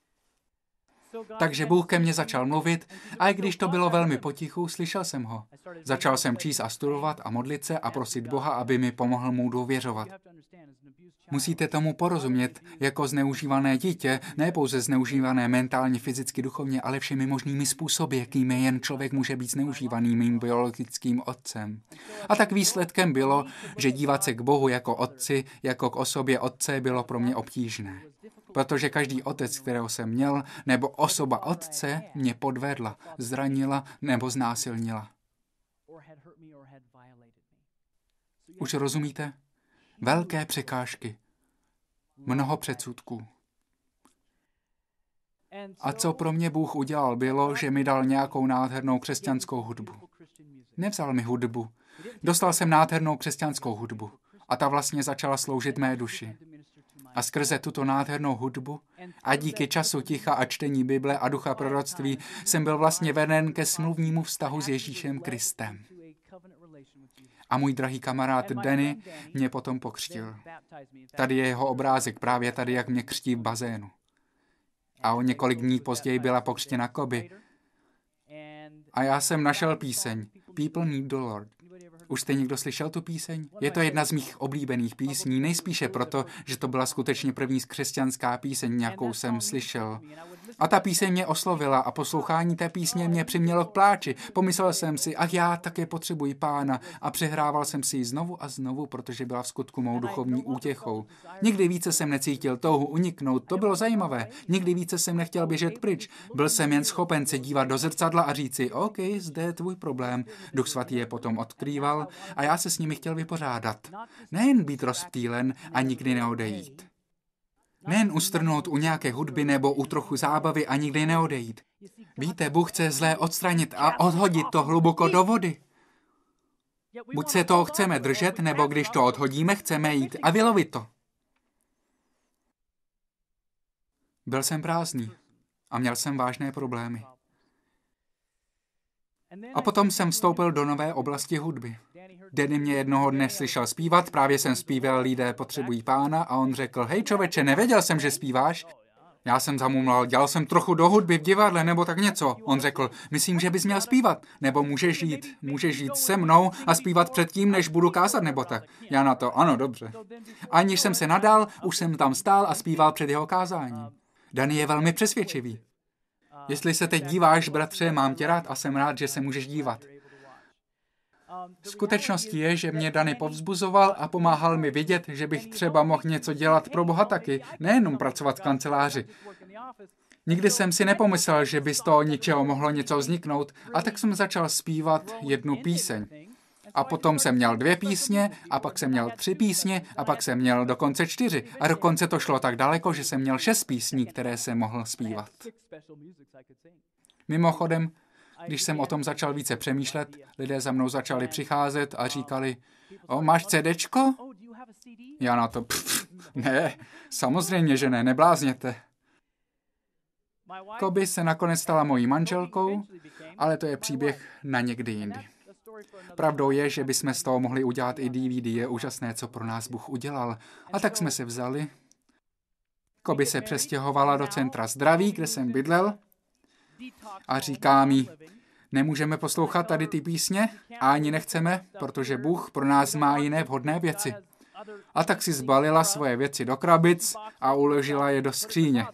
Speaker 1: Takže Bůh ke mně začal mluvit a i když to bylo velmi potichu, slyšel jsem ho. Začal jsem číst a studovat a modlit se a prosit Boha, aby mi pomohl mu důvěřovat. Musíte tomu porozumět jako zneužívané dítě, ne pouze zneužívané mentálně, fyzicky, duchovně, ale všemi možnými způsoby, jakými jen člověk může být zneužívaný mým biologickým otcem. A tak výsledkem bylo, že dívat se k Bohu jako otci, jako k osobě otce, bylo pro mě obtížné. Protože každý otec, kterého jsem měl, nebo osoba otce, mě podvedla, zranila nebo znásilnila. Už rozumíte? Velké překážky. Mnoho předsudků. A co pro mě Bůh udělal, bylo, že mi dal nějakou nádhernou křesťanskou hudbu. Nevzal mi hudbu. Dostal jsem nádhernou křesťanskou hudbu. A ta vlastně začala sloužit mé duši. A skrze tuto nádhernou hudbu a díky času ticha a čtení Bible a ducha proroctví jsem byl vlastně veden ke smluvnímu vztahu s Ježíšem Kristem. A můj drahý kamarád Danny mě potom pokřtil. Tady je jeho obrázek, právě tady, jak mě křtí v bazénu. A o několik dní později byla pokřtěna Koby. A já jsem našel píseň People Need the Lord. Už jste někdo slyšel tu píseň? Je to jedna z mých oblíbených písní, nejspíše proto, že to byla skutečně první křesťanská píseň, jakou jsem slyšel. A ta píseň mě oslovila a poslouchání té písně mě přimělo k pláči. Pomyslel jsem si, ach já také potřebuji Pána a přehrával jsem si ji znovu a znovu, protože byla v skutku mou duchovní útěchou. Nikdy více jsem necítil touhu uniknout, to bylo zajímavé. Nikdy více jsem nechtěl běžet pryč. Byl jsem jen schopen se dívat do zrcadla a říci, OK, zde je tvůj problém. Duch svatý je potom odkrýval a já se s nimi chtěl vypořádat. Nejen být rozptýlen a nikdy neodejít. Nejen ustrnout u nějaké hudby nebo u trochu zábavy a nikdy neodejít. Víte, Bůh chce zlé odstranit a odhodit to hluboko do vody. Buď se toho chceme držet, nebo když to odhodíme, chceme jít a vylovit to. Byl jsem prázdný a měl jsem vážné problémy. A potom jsem vstoupil do nové oblasti hudby. Danny mě jednoho dne slyšel zpívat, právě jsem zpíval Lidé potřebují Pána a on řekl, hej čověče, nevěděl jsem, že zpíváš? Já jsem zamumlal, dělal jsem trochu do hudby v divadle nebo tak něco. On řekl, myslím, že bys měl zpívat, nebo můžeš jít, můžeš jít se mnou a zpívat předtím, než budu kázat nebo tak. Já na to, ano, dobře. Aniž jsem se nadal, už jsem tam stál a zpíval před jeho kázáním. Danny je velmi přesvědčivý. Jestli se teď díváš, bratře, mám tě rád a jsem rád, že se můžeš dívat. Skutečností je, že mě Danny povzbuzoval a pomáhal mi vidět, že bych třeba mohl něco dělat pro Boha taky, nejenom pracovat v kanceláři. Nikdy jsem si nepomyslel, že by z toho ničeho mohlo něco vzniknout, a tak jsem začal zpívat jednu píseň. A potom jsem měl dvě písně, a pak jsem měl tři písně, a pak jsem měl dokonce čtyři. A dokonce to šlo tak daleko, že jsem měl šest písní, které jsem mohl zpívat. Mimochodem, když jsem o tom začal více přemýšlet, lidé za mnou začali přicházet a říkali, o, máš CDčko? Já na to, pff, ne, samozřejmě, že ne, neblázněte. Koby se nakonec stala mojí manželkou, ale to je příběh na někdy jindy. Pravdou je, že bychom z toho mohli udělat i D V D, je úžasné, co pro nás Bůh udělal. A tak jsme se vzali. Koby se přestěhovala do centra zdraví, kde jsem bydlel, a říká mi, nemůžeme poslouchat tady ty písně a ani nechceme, protože Bůh pro nás má jiné vhodné věci. A tak si zbalila svoje věci do krabic a uložila je do skříně.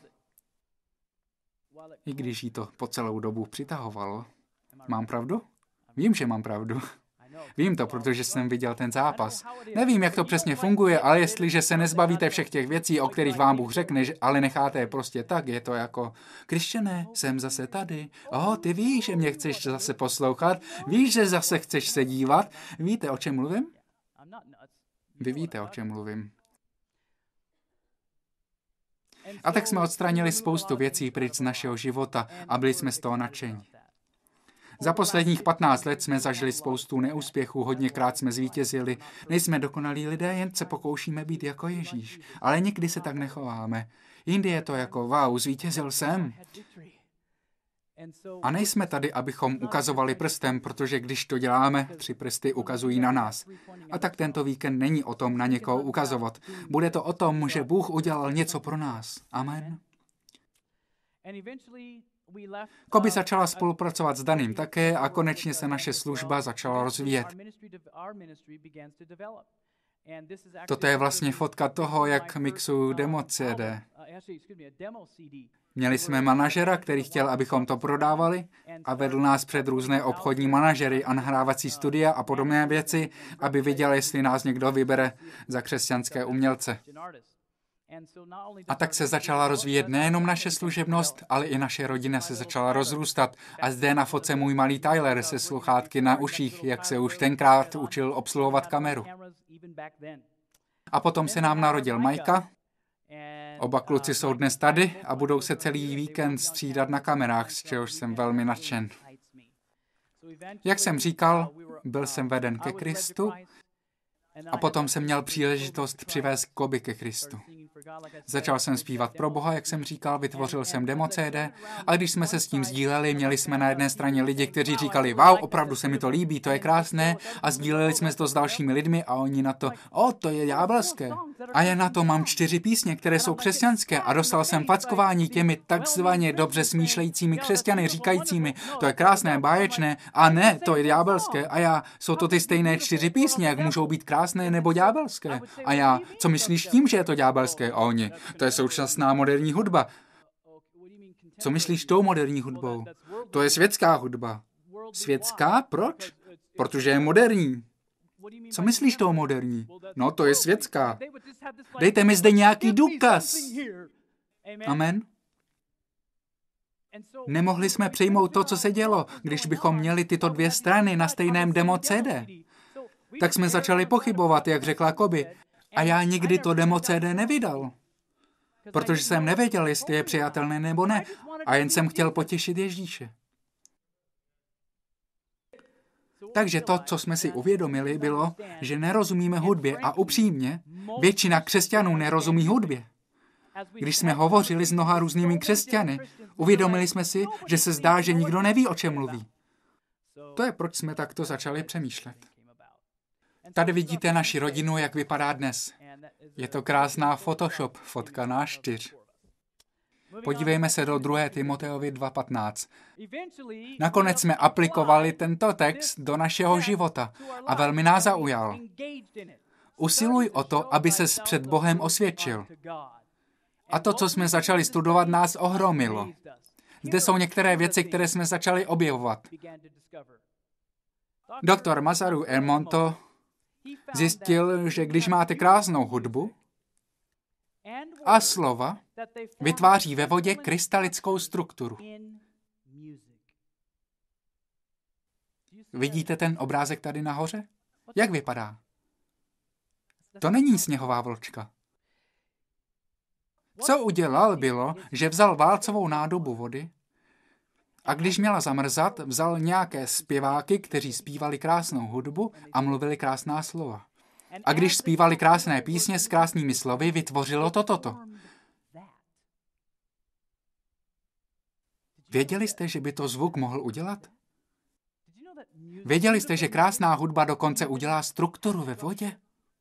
Speaker 1: I když jí to po celou dobu přitahovalo. Mám pravdu? Vím, že mám pravdu. Vím to, protože jsem viděl ten zápas. Nevím, jak to přesně funguje, ale jestliže se nezbavíte všech těch věcí, o kterých vám Bůh řekne, ale necháte je prostě tak, je to jako, Krišťane, jsem zase tady. Oh, ty víš, že mě chceš zase poslouchat? Víš, že zase chceš se dívat? Víte, o čem mluvím? Vy víte, o čem mluvím. A tak jsme odstranili spoustu věcí pryč z našeho života a byli jsme z toho nadšení. Za posledních patnáct let jsme zažili spoustu neúspěchů, hodněkrát jsme zvítězili. Nejsme dokonalí lidé, jen se pokoušíme být jako Ježíš. Ale nikdy se tak nechováme. Jindy je to jako, wow, zvítězil jsem. A nejsme tady, abychom ukazovali prstem, protože když to děláme, tři prsty ukazují na nás. A tak tento víkend není o tom na někoho ukazovat. Bude to o tom, že Bůh udělal něco pro nás. Amen. Koby začala spolupracovat s Danem také a konečně se naše služba začala rozvíjet. Toto je vlastně fotka toho, jak mixuju demo C D. Měli jsme manažera, který chtěl, abychom to prodávali a vedl nás před různé obchodní manažery a nahrávací studia a podobné věci, aby viděl, jestli nás někdo vybere za křesťanské umělce. A tak se začala rozvíjet nejenom naše služebnost, ale i naše rodina se začala rozrůstat. A zde na fotce můj malý Tyler se sluchátky na uších, jak se už tenkrát učil obsluhovat kameru. A potom se nám narodil Majka. Oba kluci jsou dnes tady a budou se celý víkend střídat na kamerách, z čehož jsem velmi nadšen. Jak jsem říkal, byl jsem veden ke Kristu a potom jsem měl příležitost přivést Koby ke Kristu. Začal jsem zpívat pro Boha, jak jsem říkal, vytvořil jsem demo C D, a když jsme se s tím sdíleli, měli jsme na jedné straně lidi, kteří říkali, wow, opravdu se mi to líbí, to je krásné, a sdíleli jsme to s dalšími lidmi a oni na to, o, to je ďábelské. A já na to mám čtyři písně, které jsou křesťanské a dostal jsem fackování těmi takzvaně dobře smýšlejícími křesťany, říkajícími, to je krásné, báječné, a ne, to je ďábelské. A já, jsou to ty stejné čtyři písně, jak můžou být krásné nebo ďábelské. A já, co myslíš tím, že je to ďábelské? A oni, to je současná moderní hudba. Co myslíš tou moderní hudbou? To je světská hudba. Světská? Proč? Protože je moderní. Co myslíš tou moderní? No, to je světská. Dejte mi zde nějaký důkaz. Amen. Nemohli jsme přijmout to, co se dělo, když bychom měli tyto dvě strany na stejném demo C D. Tak jsme začali pochybovat, jak řekla Koby. A já nikdy to demo C D nevydal, protože jsem nevěděl, jestli je přijatelné nebo ne, a jen jsem chtěl potěšit Ježíše. Takže to, co jsme si uvědomili, bylo, že nerozumíme hudbě a upřímně, většina křesťanů nerozumí hudbě. Když jsme hovořili s mnoha různými křesťany, uvědomili jsme si, že se zdá, že nikdo neví, o čem mluví. To je, proč jsme takto začali přemýšlet. Tady vidíte naši rodinu, jak vypadá dnes. Je to krásná Photoshop, fotka na čtyř. Podívejme se do druhé Timoteovi dva patnáct. Nakonec jsme aplikovali tento text do našeho života a velmi nás zaujal. Usiluj o to, aby ses před Bohem osvědčil. A to, co jsme začali studovat, nás ohromilo. Zde jsou některé věci, které jsme začali objevovat. Doktor Masaru Emoto zjistil, že když máte krásnou hudbu a slova, vytváří ve vodě krystalickou strukturu. Vidíte ten obrázek tady nahoře? Jak vypadá? To není sněhová vločka. Co udělal, bylo, že vzal válcovou nádobu vody a když měla zamrzat, vzal nějaké zpěváky, kteří zpívali krásnou hudbu a mluvili krásná slova. A když zpívali krásné písně s krásnými slovy, vytvořilo to toto. Věděli jste, že by to zvuk mohl udělat? Věděli jste, že krásná hudba dokonce udělá strukturu ve vodě?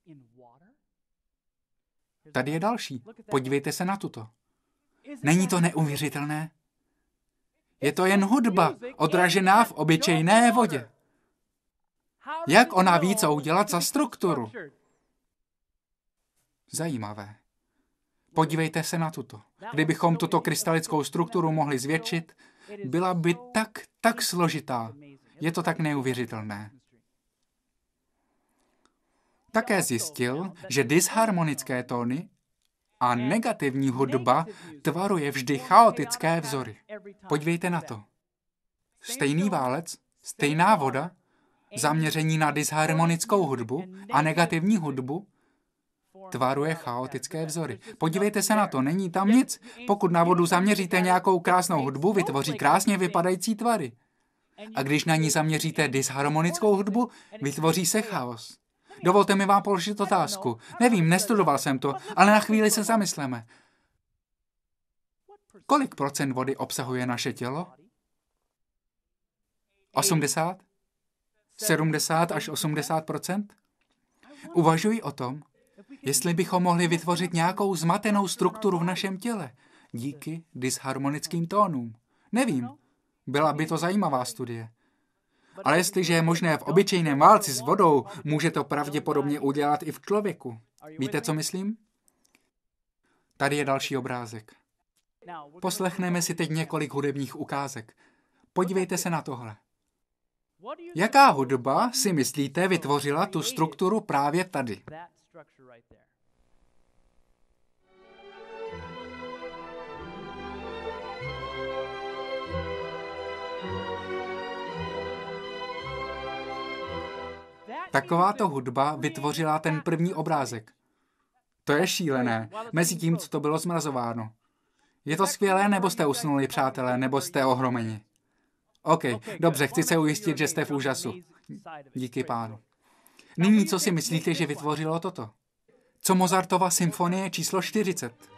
Speaker 1: Tady je další. Podívejte se na tuto. Není to neuvěřitelné? Je to jen hudba, odražená v obyčejné vodě. Jak ona ví, co udělat za strukturu? Zajímavé. Podívejte se na tuto. Kdybychom tuto krystalickou strukturu mohli zvětšit, byla by tak, tak složitá. Je to tak neuvěřitelné. Také zjistil, že disharmonické tóny a negativní hudba tvaruje vždy chaotické vzory. Podívejte na to. Stejný válec, stejná voda, zaměření na disharmonickou hudbu a negativní hudbu tvaruje chaotické vzory. Podívejte se na to, není tam nic. Pokud na vodu zaměříte nějakou krásnou hudbu, vytvoří krásně vypadající tvary. A když na ní zaměříte disharmonickou hudbu, vytvoří se chaos. Dovolte mi vám položit otázku. Nevím, nestudoval jsem to, ale na chvíli se zamysleme. Kolik procent vody obsahuje naše tělo? osmdesát? sedmdesát až osmdesát procent? Uvažuji o tom, jestli bychom mohli vytvořit nějakou zmatenou strukturu v našem těle díky disharmonickým tónům. Nevím, byla by to zajímavá studie. Ale jestliže je možné v obyčejném válci s vodou, může to pravděpodobně udělat i v člověku. Víte, co myslím? Tady je další obrázek. Poslechneme si teď několik hudebních ukázek. Podívejte se na tohle. Jaká hudba si myslíte vytvořila tu strukturu právě tady? Takováto hudba vytvořila ten první obrázek. To je šílené, mezi tím, co to bylo zmrazováno. Je to skvělé, nebo jste usnuli, přátelé, nebo jste ohromeni? OK, dobře, chci se ujistit, že jste v úžasu. Díky pánu. Nyní, co si myslíte, že vytvořilo toto? Co Mozartova symfonie číslo čtyřicet?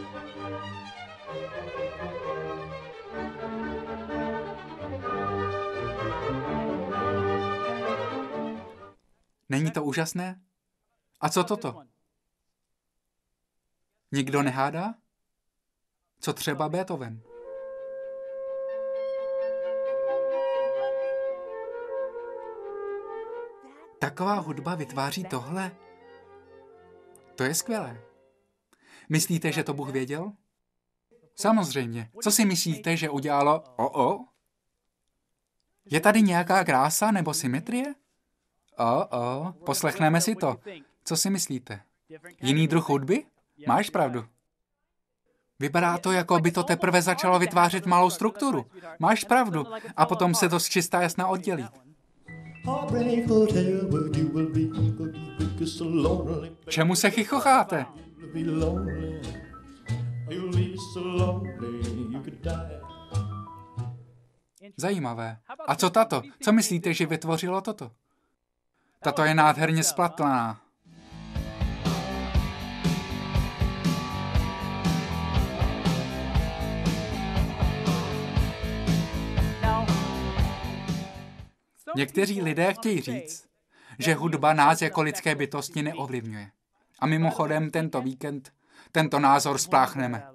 Speaker 1: Není to úžasné? A co toto? Nikdo nehádá? Co třeba Beethoven? Taková hudba vytváří tohle? To je skvělé. Myslíte, že to Bůh věděl? Samozřejmě. Co si myslíte, že udělalo o-o? Je tady nějaká krása nebo symetrie? O-o, poslechneme si to. Co si myslíte? Jiný druh hudby? Máš pravdu. Vypadá to, jako by to teprve začalo vytvářet malou strukturu. Máš pravdu. A potom se to z čistá jasna oddělí. Čemu se chichocháte? Zajímavé. A co tato? Co myslíte, že vytvořilo toto? Tato je nádherně splatlaná. Někteří lidé chtějí říct, že hudba nás jako lidské bytosti neovlivňuje. A mimochodem tento víkend tento názor spláchneme.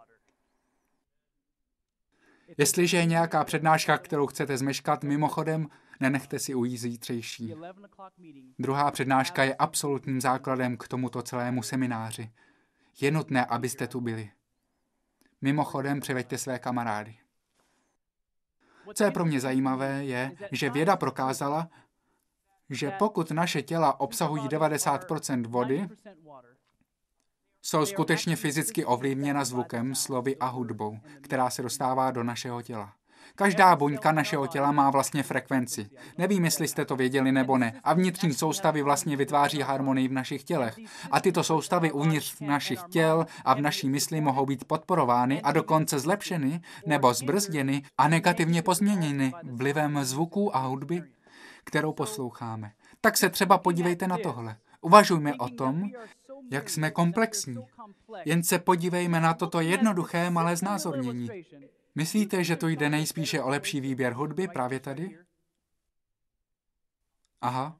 Speaker 1: Jestliže je nějaká přednáška, kterou chcete zmeškat, mimochodem, nenechte si ujít zítřejší. Druhá přednáška je absolutním základem k tomuto celému semináři. Je nutné, abyste tu byli. Mimochodem, přiveďte své kamarády. Co je pro mě zajímavé, je, že věda prokázala, že pokud naše těla obsahují devadesát procent vody, jsou skutečně fyzicky ovlivněna zvukem, slovy a hudbou, která se dostává do našeho těla. Každá buňka našeho těla má vlastně frekvenci. Nevím, jestli jste to věděli nebo ne. A vnitřní soustavy vlastně vytváří harmonii v našich tělech. A tyto soustavy uvnitř našich těl a v naší mysli mohou být podporovány a dokonce zlepšeny nebo zbrzděny a negativně pozměněny vlivem zvuků a hudby, kterou posloucháme. Tak se třeba podívejte na tohle. Uvažujme o tom, jak jsme komplexní. Jen se podívejme na toto jednoduché malé znázornění. Myslíte, že to jde nejspíše o lepší výběr hudby právě tady? Aha.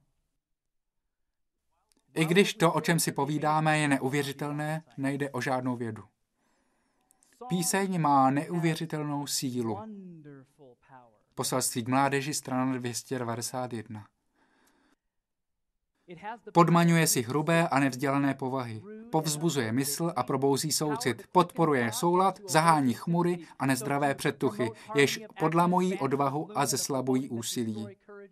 Speaker 1: I když to, o čem si povídáme, je neuvěřitelné, nejde o žádnou vědu. Píseň má neuvěřitelnou sílu. Poselství k mládeži, strana dvě stě devadesát jedna. Podmaňuje si hrubé a nevzdělané povahy. Povzbuzuje mysl a probouzí soucit. Podporuje soulad, zahání chmury a nezdravé předtuchy, jež podlamují odvahu a zeslabují úsilí.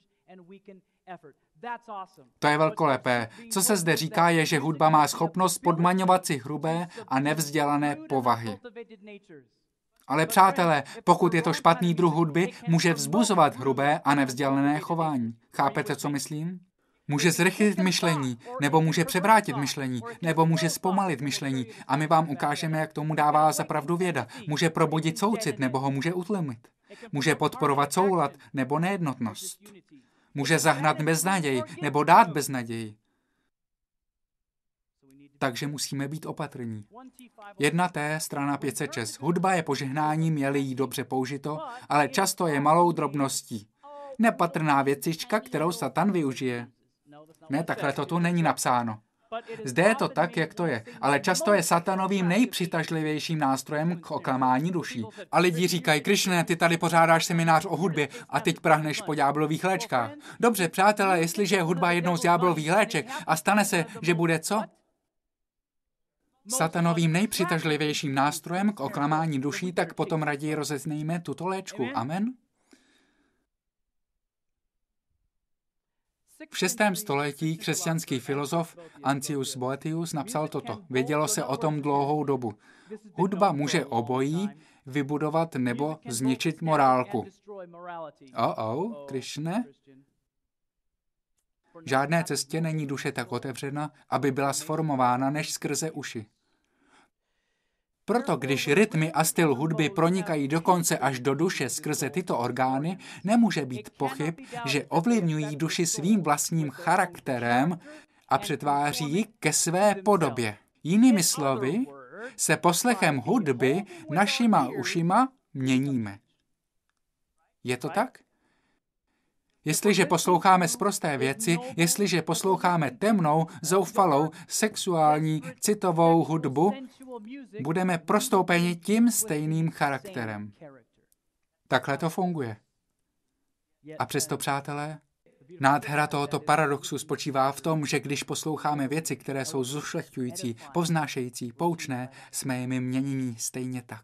Speaker 1: To je velkolepé. Co se zde říká, je, že hudba má schopnost podmaňovat si hrubé a nevzdělané povahy. Ale přátelé, pokud je to špatný druh hudby, může vzbuzovat hrubé a nevzdělané chování. Chápete, co myslím? Může zrychlit myšlení, nebo může převrátit myšlení, nebo může zpomalit myšlení a my vám ukážeme, jak tomu dává zapravdu věda. Může probudit soucit, nebo ho může utlumit. Může podporovat soulad, nebo nejednotnost. Může zahnat beznaděj, nebo dát beznaděj. Takže musíme být opatrní. Jedna T, strana pět set šest. Hudba je požehnáním, je-li jí dobře použito, ale často je malou drobností. Nepatrná věcička, kterou Satan využije. Ne, takhle to tu není napsáno. Zde je to tak, jak to je, ale často je satanovým nejpřitažlivějším nástrojem k oklamání duší. A lidi říkají, Krišne, ty tady pořádáš seminář o hudbě a teď prahneš po ďáblových léčkách. Dobře, přátelé, jestliže je hudba jednou z ďáblových léček a stane se, že bude co? Satanovým nejpřitažlivějším nástrojem k oklamání duší, tak potom raději rozeznejme tuto léčku. Amen? V šestém století křesťanský filozof Ancius Boetius napsal toto. Vědělo se o tom dlouhou dobu. Hudba může obojí vybudovat nebo zničit morálku. Oh, oh, Krišne? Žádné cestě není duše tak otevřena, aby byla sformována než skrze uši. Proto, když rytmy a styl hudby pronikají dokonce až do duše skrze tyto orgány, nemůže být pochyb, že ovlivňují duši svým vlastním charakterem a přetváří ji ke své podobě. Jinými slovy, se poslechem hudby našima ušima měníme. Je to tak? Jestliže posloucháme sprosté věci, jestliže posloucháme temnou, zoufalou, sexuální, citovou hudbu, budeme prostoupeni tím stejným charakterem. Takhle to funguje. A přesto, přátelé, nádhera tohoto paradoxu spočívá v tom, že když posloucháme věci, které jsou zušlechťující, povznášející, poučné, jsme jimi měnění stejně tak.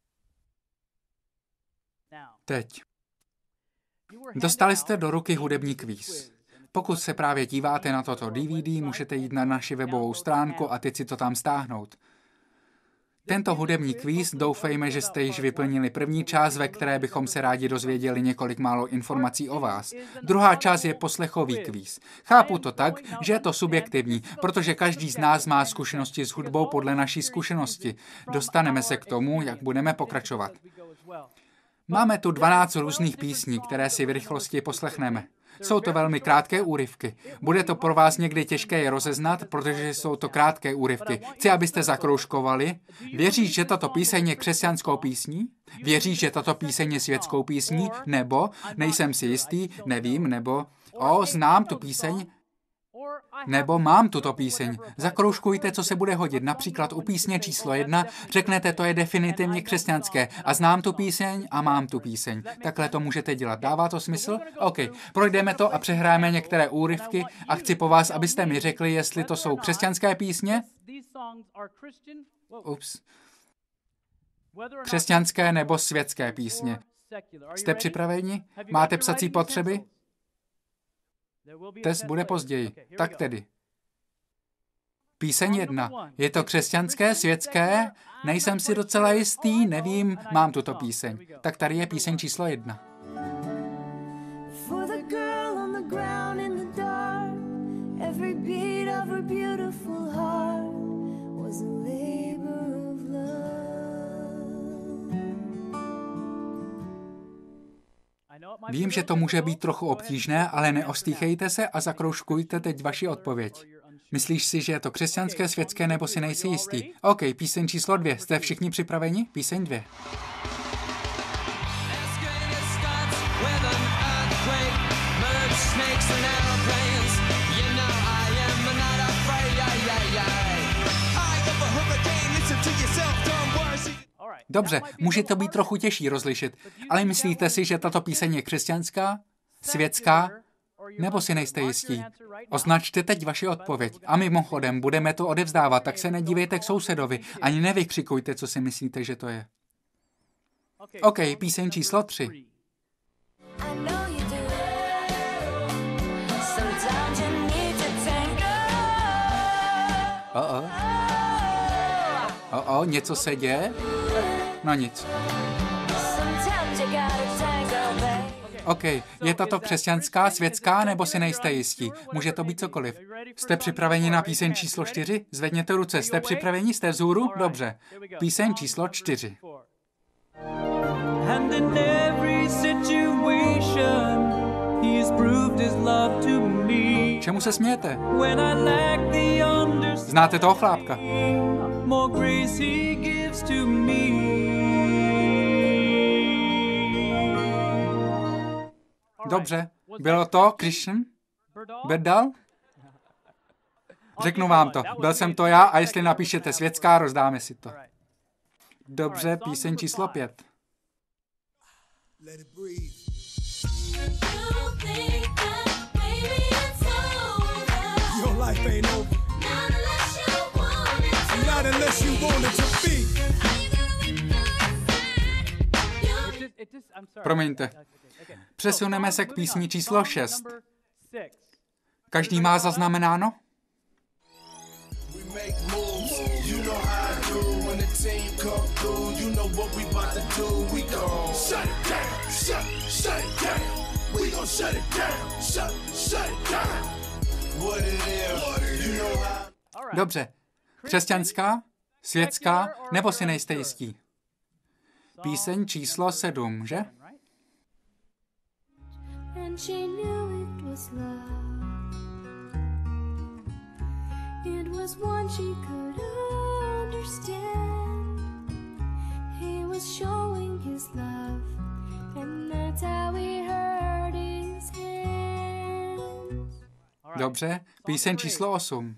Speaker 1: Teď. Dostali jste do ruky hudební kvíz. Pokud se právě díváte na toto D V D, můžete jít na naši webovou stránku a teď si to tam stáhnout. Tento hudební kvíz, doufejme, že jste již vyplnili první část, ve které bychom se rádi dozvěděli několik málo informací o vás. Druhá část je poslechový kvíz. Chápu to tak, že je to subjektivní, protože každý z nás má zkušenosti s hudbou podle naší zkušenosti. Dostaneme se k tomu, jak budeme pokračovat. Máme tu dvanáct různých písní, které si v rychlosti poslechneme. Jsou to velmi krátké úryvky. Bude to pro vás někdy těžké je rozeznat, protože jsou to krátké úryvky. Chci, abyste zakroužkovali. Věříš, že tato píseň je křesťanskou písní? Věříš, že tato píseň je světskou písní? Nebo nejsem si jistý, nevím, nebo o, znám tu píseň, nebo mám tuto píseň. Zakroužkujte, co se bude hodit. Například u písně číslo jedna řeknete, to je definitivně křesťanské. A znám tu píseň a mám tu píseň. Takhle to můžete dělat. Dává to smysl? OK. Projdeme to a přehráme některé úryvky a chci po vás, abyste mi řekli, jestli to jsou křesťanské písně. Ups. Křesťanské nebo světské písně. Jste připraveni? Máte psací potřeby? Test bude později. Tak tedy. Píseň jedna. Je to křesťanské, světské? Nejsem si docela jistý, nevím, mám tuto píseň. Tak tady je píseň číslo jedna. Vím, že to může být trochu obtížné, ale neostýchejte se a zakroužkujte teď vaši odpověď. Myslíš si, že je to křesťanské, světské, nebo si nejsi jistý? OK, píseň číslo dvě. Jste všichni připraveni? Píseň dvě. Dobře, může to být trochu těžší rozlišit, ale myslíte si, že tato píseň je křesťanská, světská, nebo si nejste jistí? Označte teď vaši odpověď. A mimochodem, budeme to odevzdávat, tak se nedívejte k sousedovi, ani nevykřikujte, co si myslíte, že to je. OK, píseň číslo tři. Oh, oh. Oh, oh, něco se děje? No nic. OK, je tato křesťanská, světská, nebo si nejste jistí? Může to být cokoliv. Jste připraveni na píseň číslo čtyři? Zvedněte ruce. Jste připraveni? Jste vzhůru? Dobře. Píseň číslo čtyři. And in every situation, he's proved his love to me. Čemu se smějete? When I lack the understanding, znáte toho chlápka? More grace he gives to me. Dobře. Bylo to Christian? Berdal? Řeknu vám to. Byl jsem to já a jestli napíšete světská, rozdáme si to. Dobře, píseň číslo pět. Promiňte. Přesuneme se k písni číslo šest. Každý má zaznamenáno? Dobře. Křesťanská, světská, nebo si nejste jistí? Píseň číslo sedm, že? Dobře, píseň číslo osm.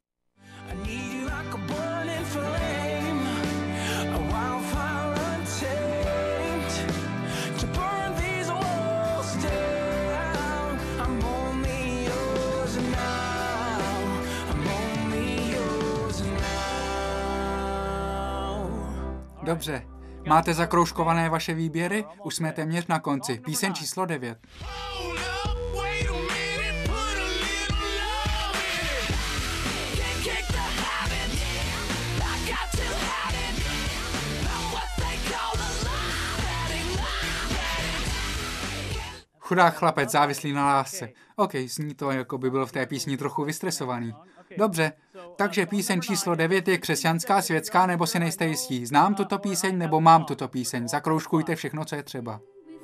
Speaker 1: Dobře. Máte zakroužkované vaše výběry? Už jsme téměř na konci. Píseň číslo devět. Chudák chlapec, závislý na lásce. OK, zní to, jako by byl v té písni trochu vystresovaný. Dobře, takže píseň číslo devět je křesťanská, světská, nebo si nejste jistí. Znám tuto píseň, nebo mám tuto píseň. Zakroužkujte všechno, co je třeba.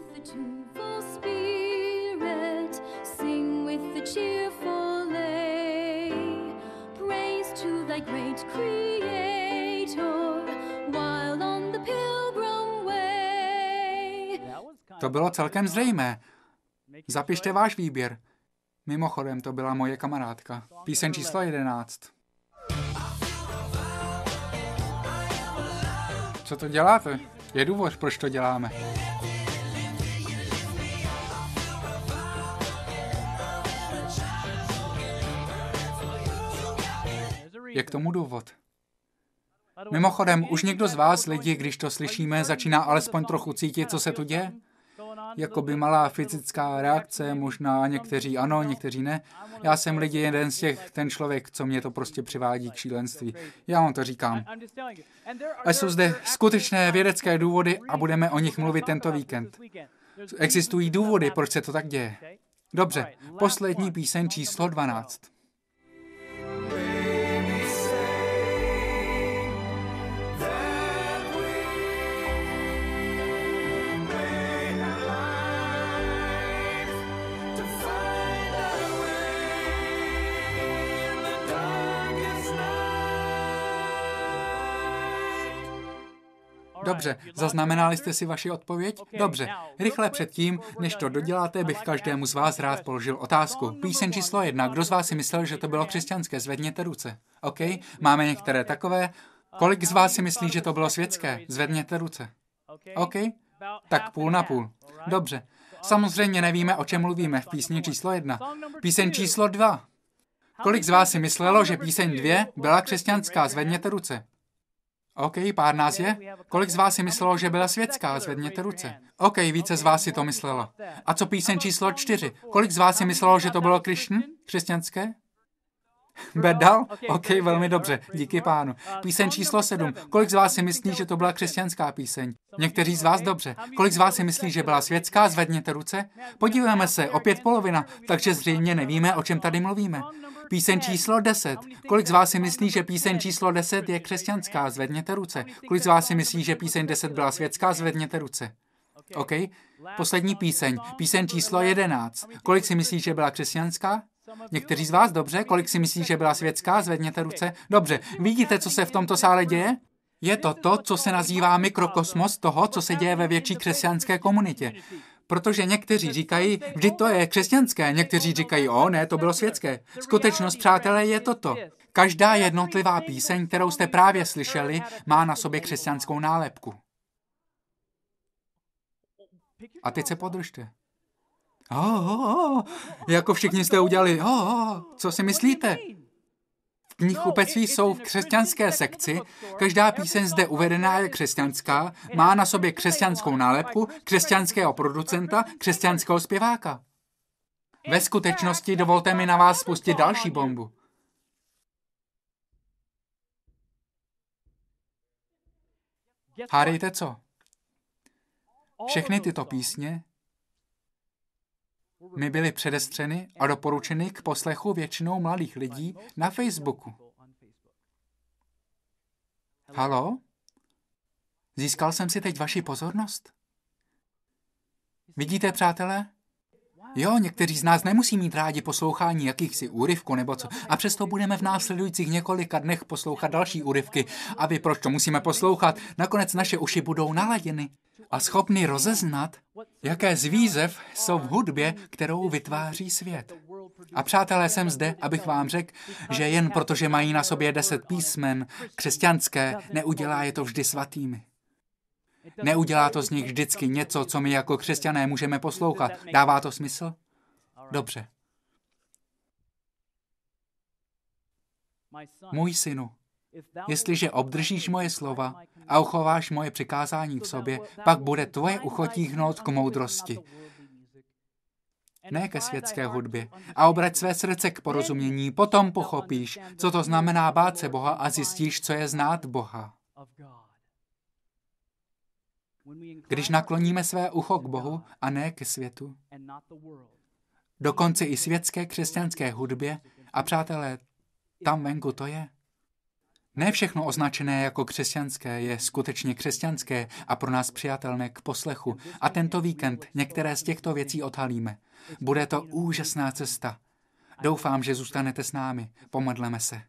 Speaker 1: To bylo celkem zřejmé. Zapište váš výběr. Mimochodem, to byla moje kamarádka. Píseň číslo jedenáct. Co to děláte? Je důvod, proč to děláme. Je k tomu důvod. Mimochodem, už někdo z vás, lidi, když to slyšíme, začíná alespoň trochu cítit, co se tu děje? Jakoby malá fyzická reakce, možná někteří ano, někteří ne. Já jsem lidi jeden z těch, ten člověk, co mě to prostě přivádí k šílenství. Já vám to říkám. A jsou zde skutečné vědecké důvody a budeme o nich mluvit tento víkend. Existují důvody, proč se to tak děje. Dobře, poslední píseň číslo dvanáct. Dobře, zaznamenali jste si vaši odpověď? Dobře, rychle předtím, než to doděláte, bych každému z vás rád položil otázku. Píseň číslo jedna, kdo z vás si myslel, že to bylo křesťanské? Zvedněte ruce. OK, máme některé takové. Kolik z vás si myslí, že to bylo světské? Zvedněte ruce. OK, tak půl na půl. Dobře, samozřejmě nevíme, o čem mluvíme v písni číslo jedna. Píseň číslo dva. Kolik z vás si myslelo, že píseň dvě byla křesťanská? Zvedněte ruce. OK, pár nás je. Kolik z vás si myslelo, že byla světská? Zvedněte ruce. OK, více z vás si to myslelo. A co píseň číslo čtyři? Kolik z vás si myslelo, že to bylo Christian? Křesťanské? Bedal? OK, velmi dobře, díky pánu. Píseň číslo sedm. Kolik z vás si myslí, že to byla křesťanská píseň? Někteří z vás dobře. Kolik z vás si myslí, že byla světská? Zvedněte ruce. Podívejme se, opět polovina, takže zřejmě nevíme, o čem tady mluvíme. Píseň číslo deset. Kolik z vás si myslí, že píseň číslo deset je křesťanská? Zvedněte ruce. Kolik z vás si myslí, že píseň deset byla světská? Zvedněte ruce. OK. Poslední píseň. Píseň číslo jedenáct. Kolik si myslí, že byla křesťanská? Někteří z vás dobře. Kolik si myslí, že byla světská? Zvedněte ruce. Dobře. Vidíte, co se v tomto sále děje? Je to to, co se nazývá mikrokosmos toho, co se děje ve větší křesťanské komunitě. Protože někteří říkají, vždyť to je křesťanské, někteří říkají, o ne, to bylo světské. Skutečnost, přátelé, je toto. Každá jednotlivá píseň, kterou jste právě slyšeli, má na sobě křesťanskou nálepku. A teď se podržte. Oh, oh, oh. Jako všichni jste udělali, oh, oh. Co si myslíte? V knihkupectví jsou v křesťanské sekci, každá píseň zde uvedená je křesťanská, má na sobě křesťanskou nálepku, křesťanského producenta, křesťanského zpěváka. Ve skutečnosti dovolte mi na vás spustit další bombu. Hádejte co? Všechny tyto písně mi byly předestřeny a doporučeny k poslechu většinou mladých lidí na Facebooku. Haló? Získal jsem si teď vaši pozornost? Vidíte, přátelé? Jo, někteří z nás nemusí mít rádi poslouchání jakýchsi úryvků nebo co. A přesto budeme v následujících několika dnech poslouchat další úryvky. A vy proč to musíme poslouchat? Nakonec naše uši budou naladěny a schopny rozeznat, jaké z výzev jsou v hudbě, kterou vytváří svět. A přátelé, jsem zde, abych vám řekl, že jen protože mají na sobě deset písmen křesťanské, neudělá je to vždy svatými. Neudělá to z nich vždycky něco, co my jako křesťané můžeme poslouchat. Dává to smysl? Dobře. Můj synu, jestliže obdržíš moje slova a uchováš moje přikázání v sobě, pak bude tvoje ucho tíhnout k moudrosti. Ne ke světské hudbě. A obrať své srdce k porozumění, potom pochopíš, co to znamená bát se Boha a zjistíš, co je znát Boha. Když nakloníme své ucho k Bohu a ne ke světu, dokonce i světské křesťanské hudbě, a přátelé, tam venku to je. Ne všechno označené jako křesťanské je skutečně křesťanské a pro nás přijatelné k poslechu. A tento víkend některé z těchto věcí odhalíme. Bude to úžasná cesta. Doufám, že zůstanete s námi. Pomodleme se.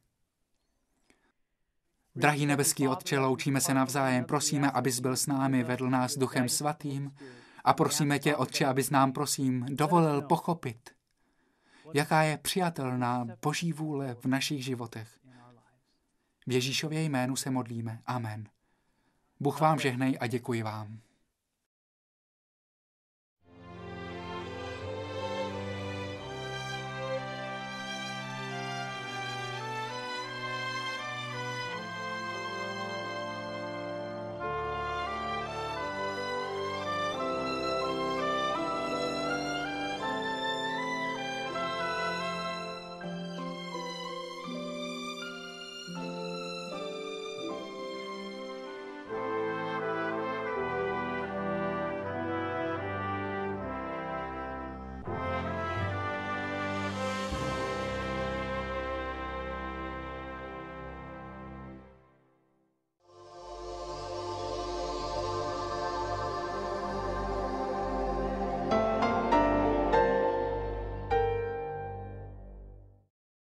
Speaker 1: Drahý nebeský Otče, loučíme se navzájem. Prosíme, abys byl s námi, vedl nás Duchem Svatým. A prosíme tě, Otče, abys nám, prosím, dovolil pochopit, jaká je přijatelná Boží vůle v našich životech. V Ježíšově jménu se modlíme. Amen. Bůh vám žehnej a děkuji vám.